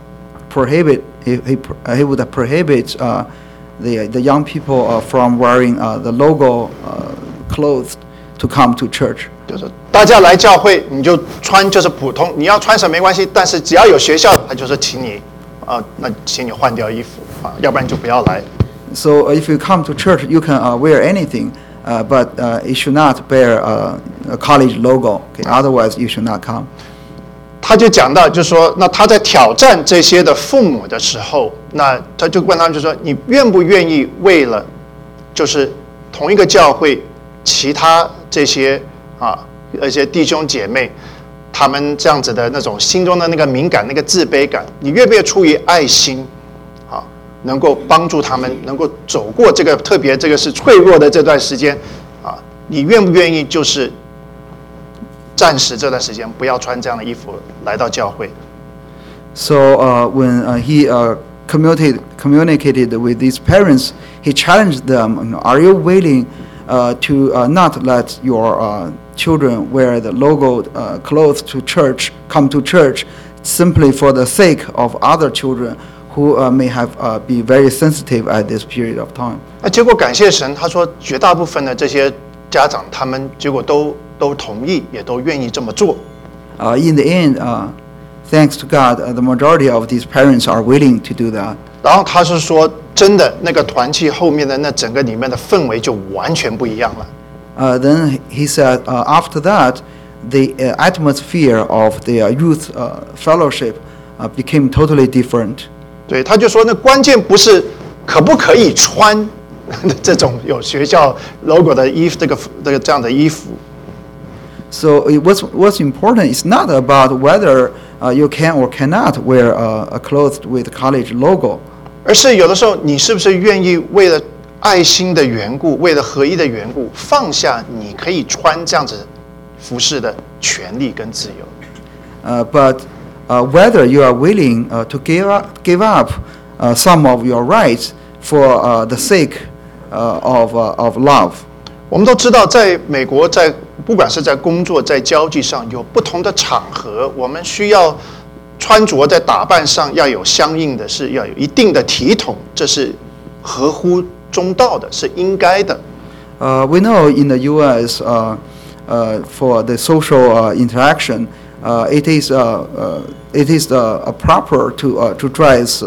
would prohibit the young people from wearing the logo clothes to come to church. 就是大家来教会，你就穿就是普通，你要穿什么没关系，但是只要有学校，他就是请你那请你换掉衣服要不然就不要来。 So if you come to church, you can wear anything. But it should not bear a college logo. Okay? Otherwise, you should not come. 他就讲到，就是说，那他在挑战这些的父母的时候，那他就问他们，就说，你愿不愿意为了，就是同一个教会，其他这些一些弟兄姐妹，他们这样子的那种心中的那个敏感、那个自卑感，你愿不愿意出于爱心？能够帮助他们能够走过这个特别这个是脆弱的这段时间你愿不愿意就是暂时这段时间不要穿这样的衣服来到教会 So when he communicated with these parents, he challenged them, are you willing to not let your children wear the logo clothes to church, come to church, simply for the sake of other children who may have be very sensitive at this period of time. 结果感谢神，他说绝大部分的这些家长，他们结果都同意，也都愿意这么做。 In the end, thanks to God, the majority of these parents are willing to do that. 然后他是说，真的那个团契后面的那整个里面的氛围就完全不一样了。 Then he said, after that, the atmosphere of the youth fellowship became totally different. 对，他就说，那关键不是可不可以穿这种有学校 logo 的衣服，这样的衣服。 So what's important is not about whether you can or cannot wear a clothes with college logo. 而是有的时候，你是不是愿意为了爱心的缘故，为了合一的缘故，放下你可以穿这样子服饰的权利跟自由。 But whether you are willing to give up some of your rights for the sake of love. 我们都知道，在美国，在不管是在工作、在交际上，有不同的场合，我们需要穿着在打扮上要有相应的是要有一定的体统，这是合乎中道的，是应该的。 We know in the U.S. For the social interaction, it is proper to dress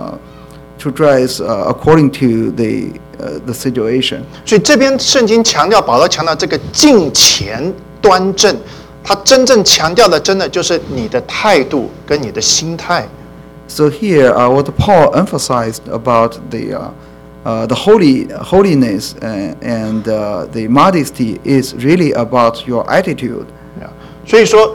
according to the situation. 所以这边圣经强调，保罗强调这个敬虔端正，他真正强调的，真的就是你的态度跟你的心态。 So here, what Paul emphasized about the holiness and the modesty is really about your attitude. 所以说，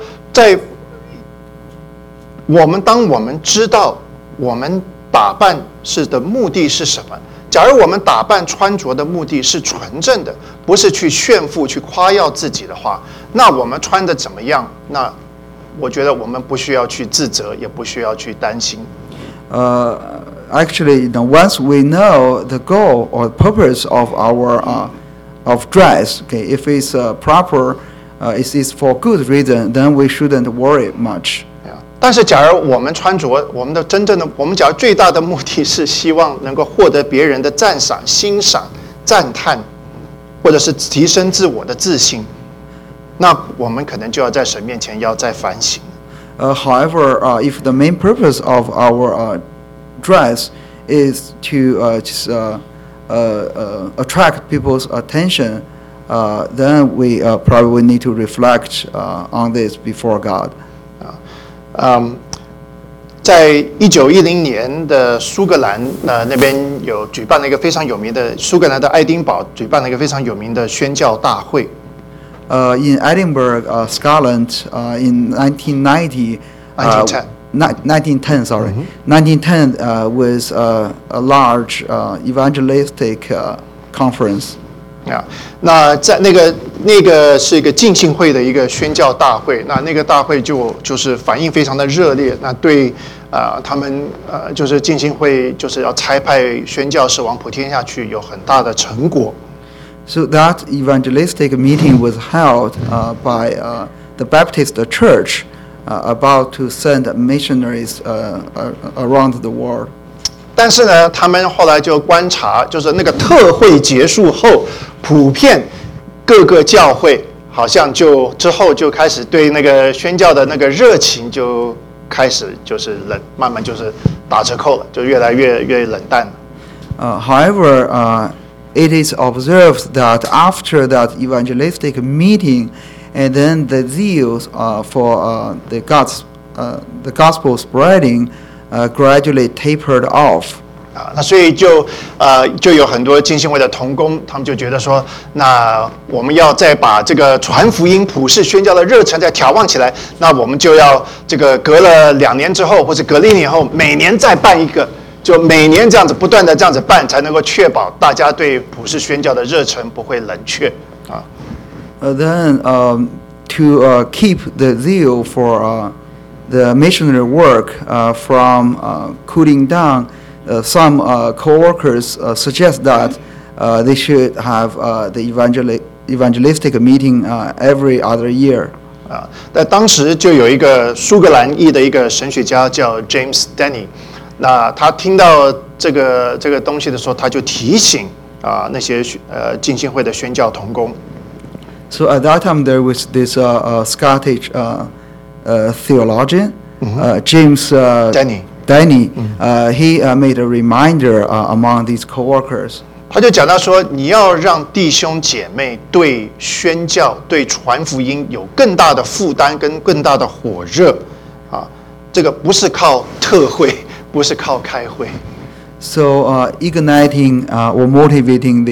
当我们知道我们打扮的目的是什么，假如我们打扮穿着的目的是纯正的，不是去炫富、去夸耀自己的话，那我们穿的怎么样？那我觉得我们不需要去自责，也不需要去担心。 Actually, once we know the goal or purpose of our of dress, okay, if it's proper, it is for good reason, then we shouldn't worry much. 但是，假如我们穿着我们假如最大的目的是希望能够获得别人的赞赏、欣赏、赞叹，或者是提升自我的自信，那我们可能就要在神面前要再反省。 However, if the main purpose of our dress is to attract people's attention, then we probably need to reflect on this before God. 在1910年的苏格兰那边有举办了一个非常有名的苏格兰的爱丁堡举办了一个非常有名的宣教大会。 In Edinburgh, Scotland, in 1990, 1910, sorry, 1910 was a large evangelistic conference. 那在那个是一个浸信会的一个宣教大会，那个大会就是反应非常的热烈，那对他们就是浸信会就是要差派宣教士往普天下去，有很大的成果。 So that evangelistic meeting was held by the Baptist Church about to send missionaries around the world. 但是呢，他们后来就观察，就是那个特会结束后，普遍各个教会好像之后就开始对那个宣教的那个热情就开始就是慢慢就是打折扣了，就越来越冷淡了。 However, it is observed that after that evangelistic meeting, and then the zeal for the gospel spreading gradually tapered off. 那所以就有很多浸信会的同工，他们就觉得说，那我们要再把这个传福音、普世宣教的热忱再调旺起来，那我们就要这个隔了2年之后，或者隔了1年后，每年再办一个。就每年这样子不断的这样子办，才能够确保大家对普世宣教的热忱不会冷却啊。 Then to keep the zeal for the missionary work from cooling down, some co-workers suggest that they should have the evangelistic meeting every other year. 那当时就有一个苏格兰裔的一个神学家叫 James Denney。那他听到这个东西的时候，他就提醒那些浸信会的宣教同工。 So at that time there was this Scottish theologian, James Denney. He made a reminder among these co-workers. 他就讲到说，你要让弟兄姐妹对宣教、对传福音有更大的负担跟更大的火热这个不是靠特会。不是靠开会。 So igniting or motivating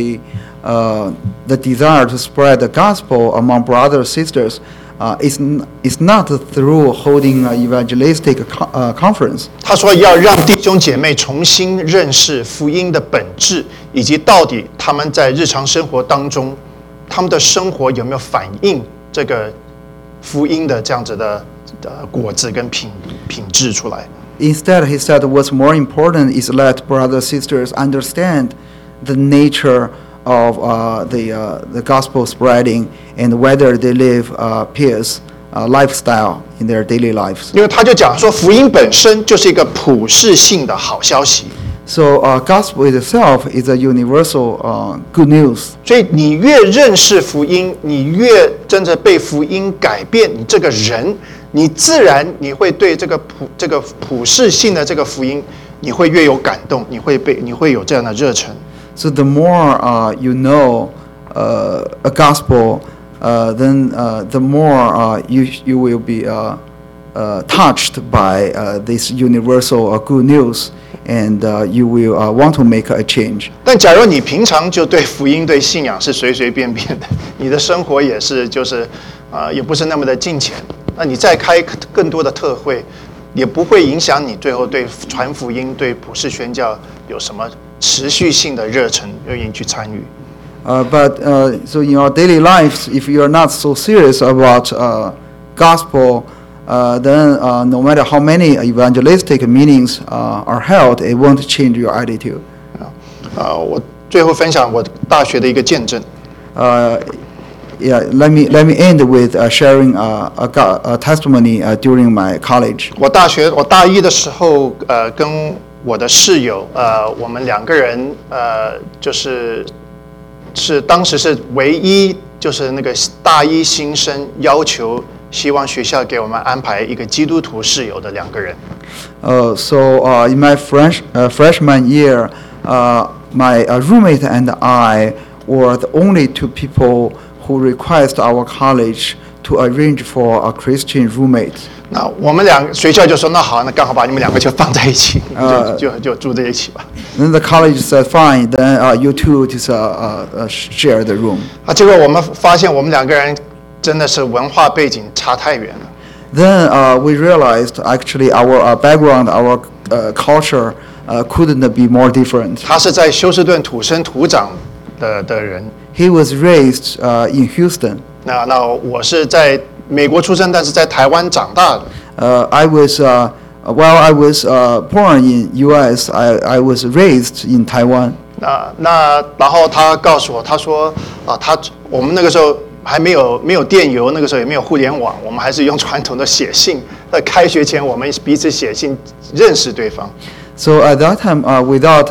the desire to spread the gospel among brothers and sisters is not through holding an evangelistic conference. 他说要让弟兄姐妹重新认识福音的本质，以及到底他们在日常生活当中，他们的生活有没有反映这个福音的这样子的果子跟品质出来。 Instead, he said what's more important is let brothers and sisters understand the nature of the gospel spreading and whether they live pious lifestyle in their daily lives. 因为他就讲说，福音本身就是一个普世性的好消息。 So gospel itself is a universal good news. 所以你越认识福音，你越真正被福音改变，你这个人，你自然你会对这个普世性的这个福音，你会越有感动，你会有这样的热忱。 So the more you know a gospel, then the more you will be touched by this universal good news, and you will want to make a change. 但假如你平常就对福音、对信仰是随随便便的，你的生活也是就是也不是那么的敬虔，那你再开更多的特会，也不会影响你最后对传福音、对普世宣教有什么持续性的热忱，愿意去参与。 But so in your daily lives, if you are not so serious about gospel, then no matter how many evangelistic meetings are held, it won't change your attitude. 我最后分享我大学的一个见证。 Yeah, let me end with sharing a testimony during my college. 我大一的时候，跟我的室友，我们两个人，是当时是唯一，就是那个大一新生要求，希望学校给我们安排一个基督徒室友的两个人。 So in my freshman year, my roommate and I were the only two people who request our college to arrange for a Christian roommate. 那我们学校就说，那好，那刚好把你们两个就放在一起，就住在一起吧。 Then the college said, fine, then you two just share the room. 结果我们发现我们两个人真的是文化背景差太远了。 Then we realized actually our background, our culture couldn't be more different. 他是在休斯顿土生土长的人。 He was raised in Houston. 那我是在美国出生，但是在台湾长大的。 While I was born in U.S., I was raised in Taiwan. 然后他告诉我，他说我们那个时候还没有电邮，那个时候也没有互联网，我们还是用传统的写信。在开学前，我们彼此写信认识对方。 So at that time, without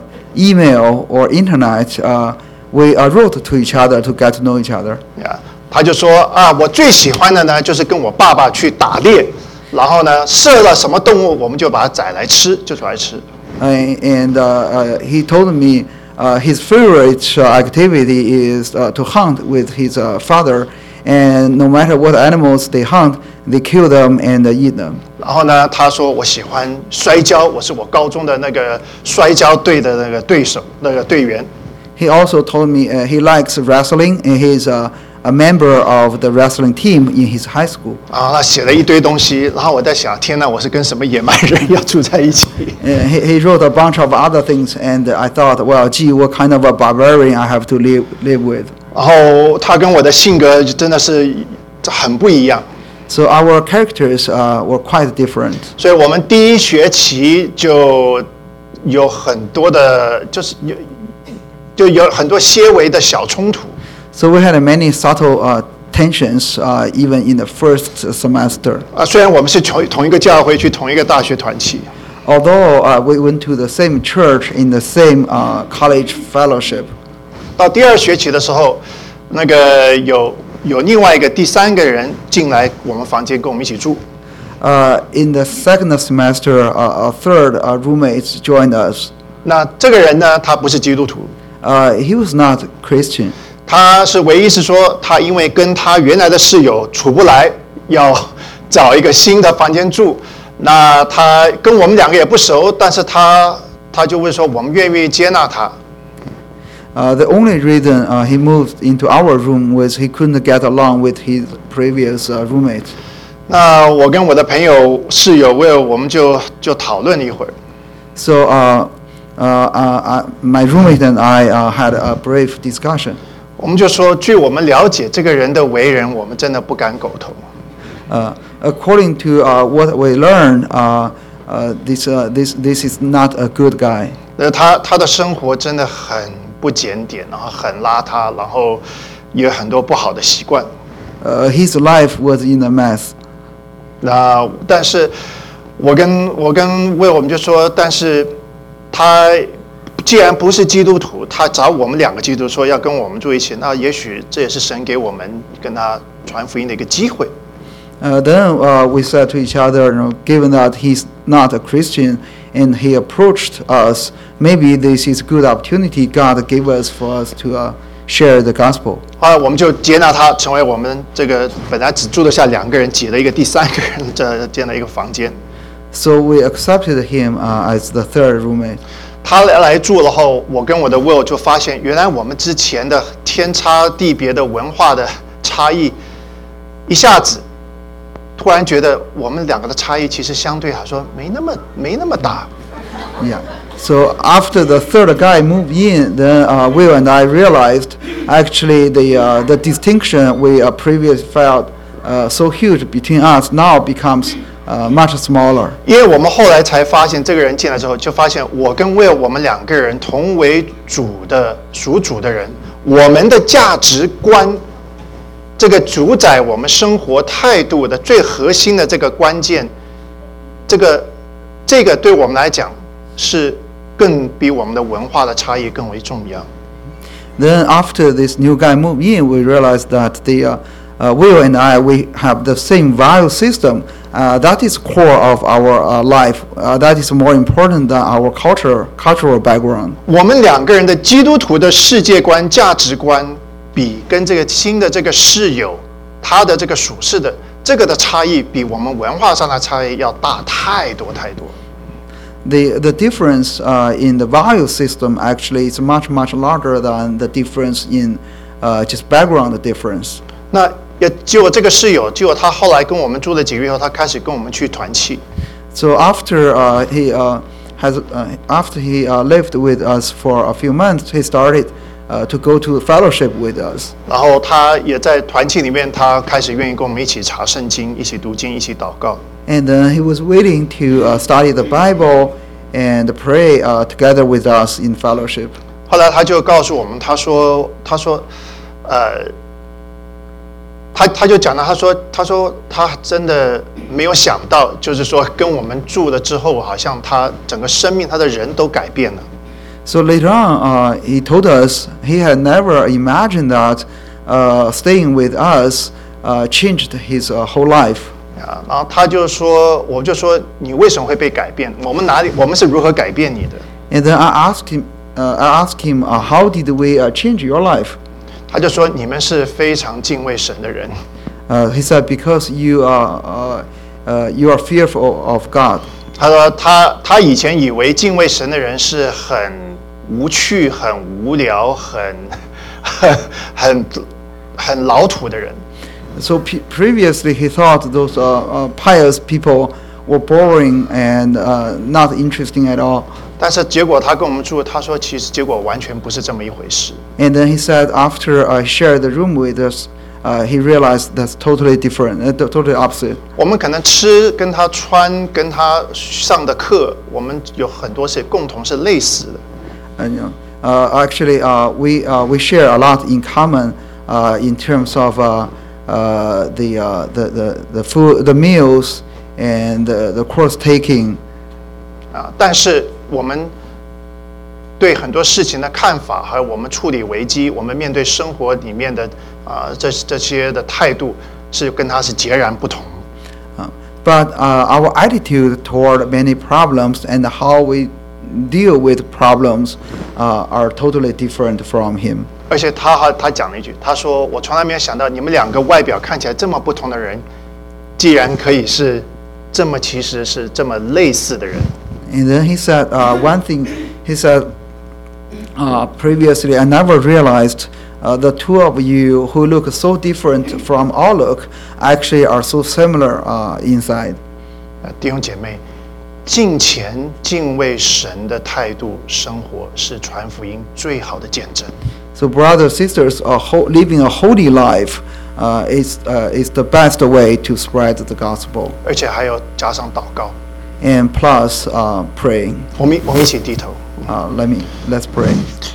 email or internet, we wrote to each other to get to know each other. 他就说我最喜欢的呢，就是跟我爸爸去打猎，然后呢，射了什么动物，我们就把它宰来吃，就煮来吃。 And he told me his favorite activity is to hunt with his father, and no matter what animals they hunt, they kill them and eat them. 然后呢，他说我喜欢摔跤，我是我高中的那个摔跤队的那个对手，那个队员。 He also told me he likes wrestling, and he's a member of the wrestling team in his high school. 他写了一堆东西，然后我在想，天哪，我是跟什么野蛮人要住在一起？ He wrote a bunch of other things, and I thought, well, gee, what kind of a barbarian I have to live with. 然后他跟我的性格真的是很不一样。 So our characters were quite different. 所以我们第一学期就有很多的，就有很多些微的小冲突。 So we had many subtle tensions even in the first semester. 虽然我们是同一个教会，去同一个大学团契。 Although we went to the same church in the same college fellowship. 到第二学期的时候，那个有另外一个第三个人进来我们房间跟我们一起住。 In the second semester, a third roommate joined us. 那这个人呢，他不是基督徒。 He was not Christian. 他是唯一是说，他因为跟他原来的室友处不来，要找一个新的房间住。那他跟我们两个也不熟，但是他就会说，我们愿意接纳他。 The only reason he moved into our room was he couldn't get along with his previous roommate. 那我跟我的朋友室友，我们就讨论一会儿。 So my roommate and I had a brief discussion. 我们就说，据我们了解这个人的为人，我们真的不敢苟同。 According to what we learned, this is not a good guy. 他的生活真的很不检点，然后很邋遢，然后有很多不好的习惯。 His life was in a mess. 但是我跟Will我们就说，但是他既然不是基督徒，他找我们2个基督徒说要跟我们住一起，那也许这也是神给我们跟他传福音的一个机会。 Then we said to each other, given that he's not a Christian and he approached us, maybe this is a good opportunity God gave us for us to share the gospel. 后来我们就接纳他，成为我们这个本来只住得下2个人，挤了一个第3个人，这建了一个房间。 So we accepted him as the third roommate. 他来住了后，我跟我的 Will 就发现，原来我们之前的天差地别的文化的差异，一下子突然觉得我们2个的差异其实相对来说没那么大。 Yeah. So after the third guy moved in, then Will and I realized actually the distinction we previously felt so huge between us now becomes much smaller. 因为我们后来才发现，这个人进来之后，就发现我跟 Will 我们2个人同为属主的人，我们的价值观，这个主宰我们生活态度的最核心的这个关键，这个对我们来讲是更比我们的文化的差异更为重要。 Then after this new guy moved in, we realized that Will and I, we have the same value system. That is core of our life. That is more important than our cultural background. 我们2个人的基督徒的世界观、价值观，比跟这个新的这个室友他的这个属世的这个的差异，比我们文化上的差异要大太多太多。 The difference in the value system actually is much larger than the difference in just background difference. 那也结果这个室友，结果他后来跟我们住了几个月后，他开始跟我们去团契。 So after he lived with us for a few months, he started to go to fellowship with us. 然后他也在团契里面，他开始愿意跟我们一起查圣经，一起读经，一起祷告。 And he was willing to study the Bible and pray together with us in fellowship. 后来他就告诉我们，他说，他就讲了，他说他真的没有想到，就是说跟我们住了之后，好像他整个生命，他的人都改变了。 So later on, he told us he had never imagined that staying with us changed his whole life. 然后他就说，我就说你为什么会被改变？我们是如何改变你的？ And then I asked him, how did we change your life? 他就说你们是非常敬畏神的人。 He said, because you are fearful of God. 他说他以前以为敬畏神的人是很无趣、很无聊、很老土的人。 So previously he thought those pious people were boring and not interesting at all. 但是结果他跟我们住，他说其实结果完全不是这么一回事。 And then he said after I shared the room with us, he realized that's totally different, totally opposite. 我们可能吃、跟他穿、跟他上的课，我们有很多是共同是类似的。 And actually, we share a lot in common in terms of the food, the meals, and the course taking. 但是我们对很多事情的看法，还有我们处理危机，我们面对生活里面的这些的态度，是跟他是截然不同。 But our attitude toward many problems and how we deal with problems are totally different from him. 而且他讲了一句，他说：“我从来没有想到你们2个外表看起来这么不同的人，既然可以是其实是这么类似的人。” And then he said one thing. He said, previously I never realized the two of you who look so different from outlook actually are so similar inside. 弟兄姐妹，敬虔敬畏神的态度生活是传福音最好的见证。 So brothers, sisters, living a holy life is the best way to spread the gospel. 而且还有加上祷告。 And plus praying. 我们一起低头。 Let's pray.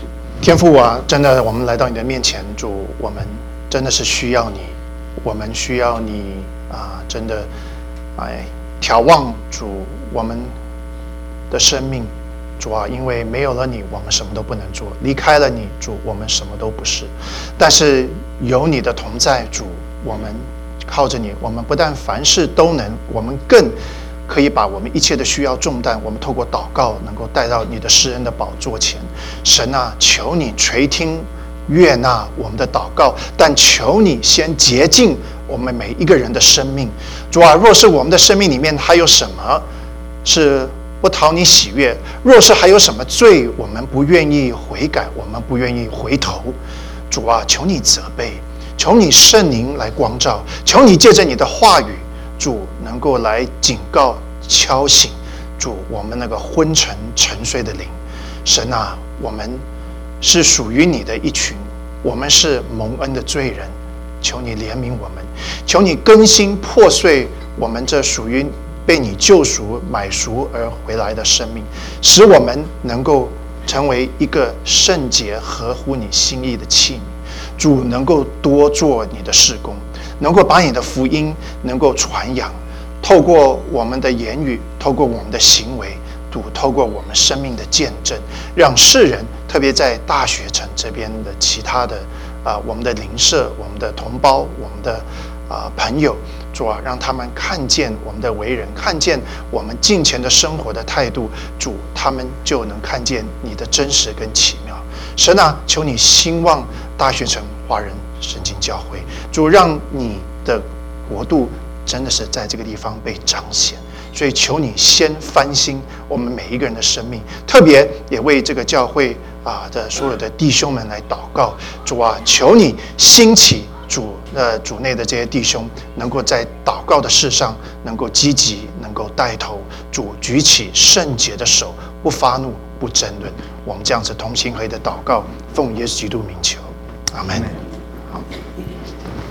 天父啊，真的，我们来到你的面前，主，我们真的是需要你，我们需要你真的，眺望主我们的生命，主啊，因为没有了你，我们什么都不能做；离开了你，主，我们什么都不是。但是有你的同在，主，我们靠着你，我们不但凡事都能，我们更可以把我们一切的需要重担，我们透过祷告能够带到你的施恩的宝座前。神啊，求你垂听悦纳我们的祷告，但求你先洁净我们每一个人的生命。主啊，若是我们的生命里面还有什么是不讨你喜悦，若是还有什么罪我们不愿意悔改，我们不愿意回头，主啊，求你责备，求你圣灵来光照，求你借着你的话语，主能够来警告敲醒主我们那个昏沉沉睡的灵。神啊，我们是属于你的一群，我们是蒙恩的罪人，求你怜悯我们，求你更新破碎我们这属于被你救赎买赎而回来的生命，使我们能够成为一个圣洁合乎你心意的器皿。主，能够多做你的事工，能够把你的福音能够传扬，透过我们的言语，透过我们的行为，透过我们生命的见证，让世人，特别在大学城这边的其他的我们的邻舍、我们的同胞、我们的朋友，主啊，让他们看见我们的为人，看见我们敬虔的生活的态度，主，他们就能看见你的真实跟奇妙。神啊，求你兴旺大学城华人圣经教会，主，让你的国度真的是在这个地方被彰显。所以求你先翻新我们每一个人的生命，特别也为这个教会的所有的弟兄们来祷告。主啊，求你兴起主内的这些弟兄，能够在祷告的事上能够积极，能够带头。主，举起圣洁的手，不发怒，不争论。我们这样子同心合意的祷告，奉耶稣基督名求，阿们。好。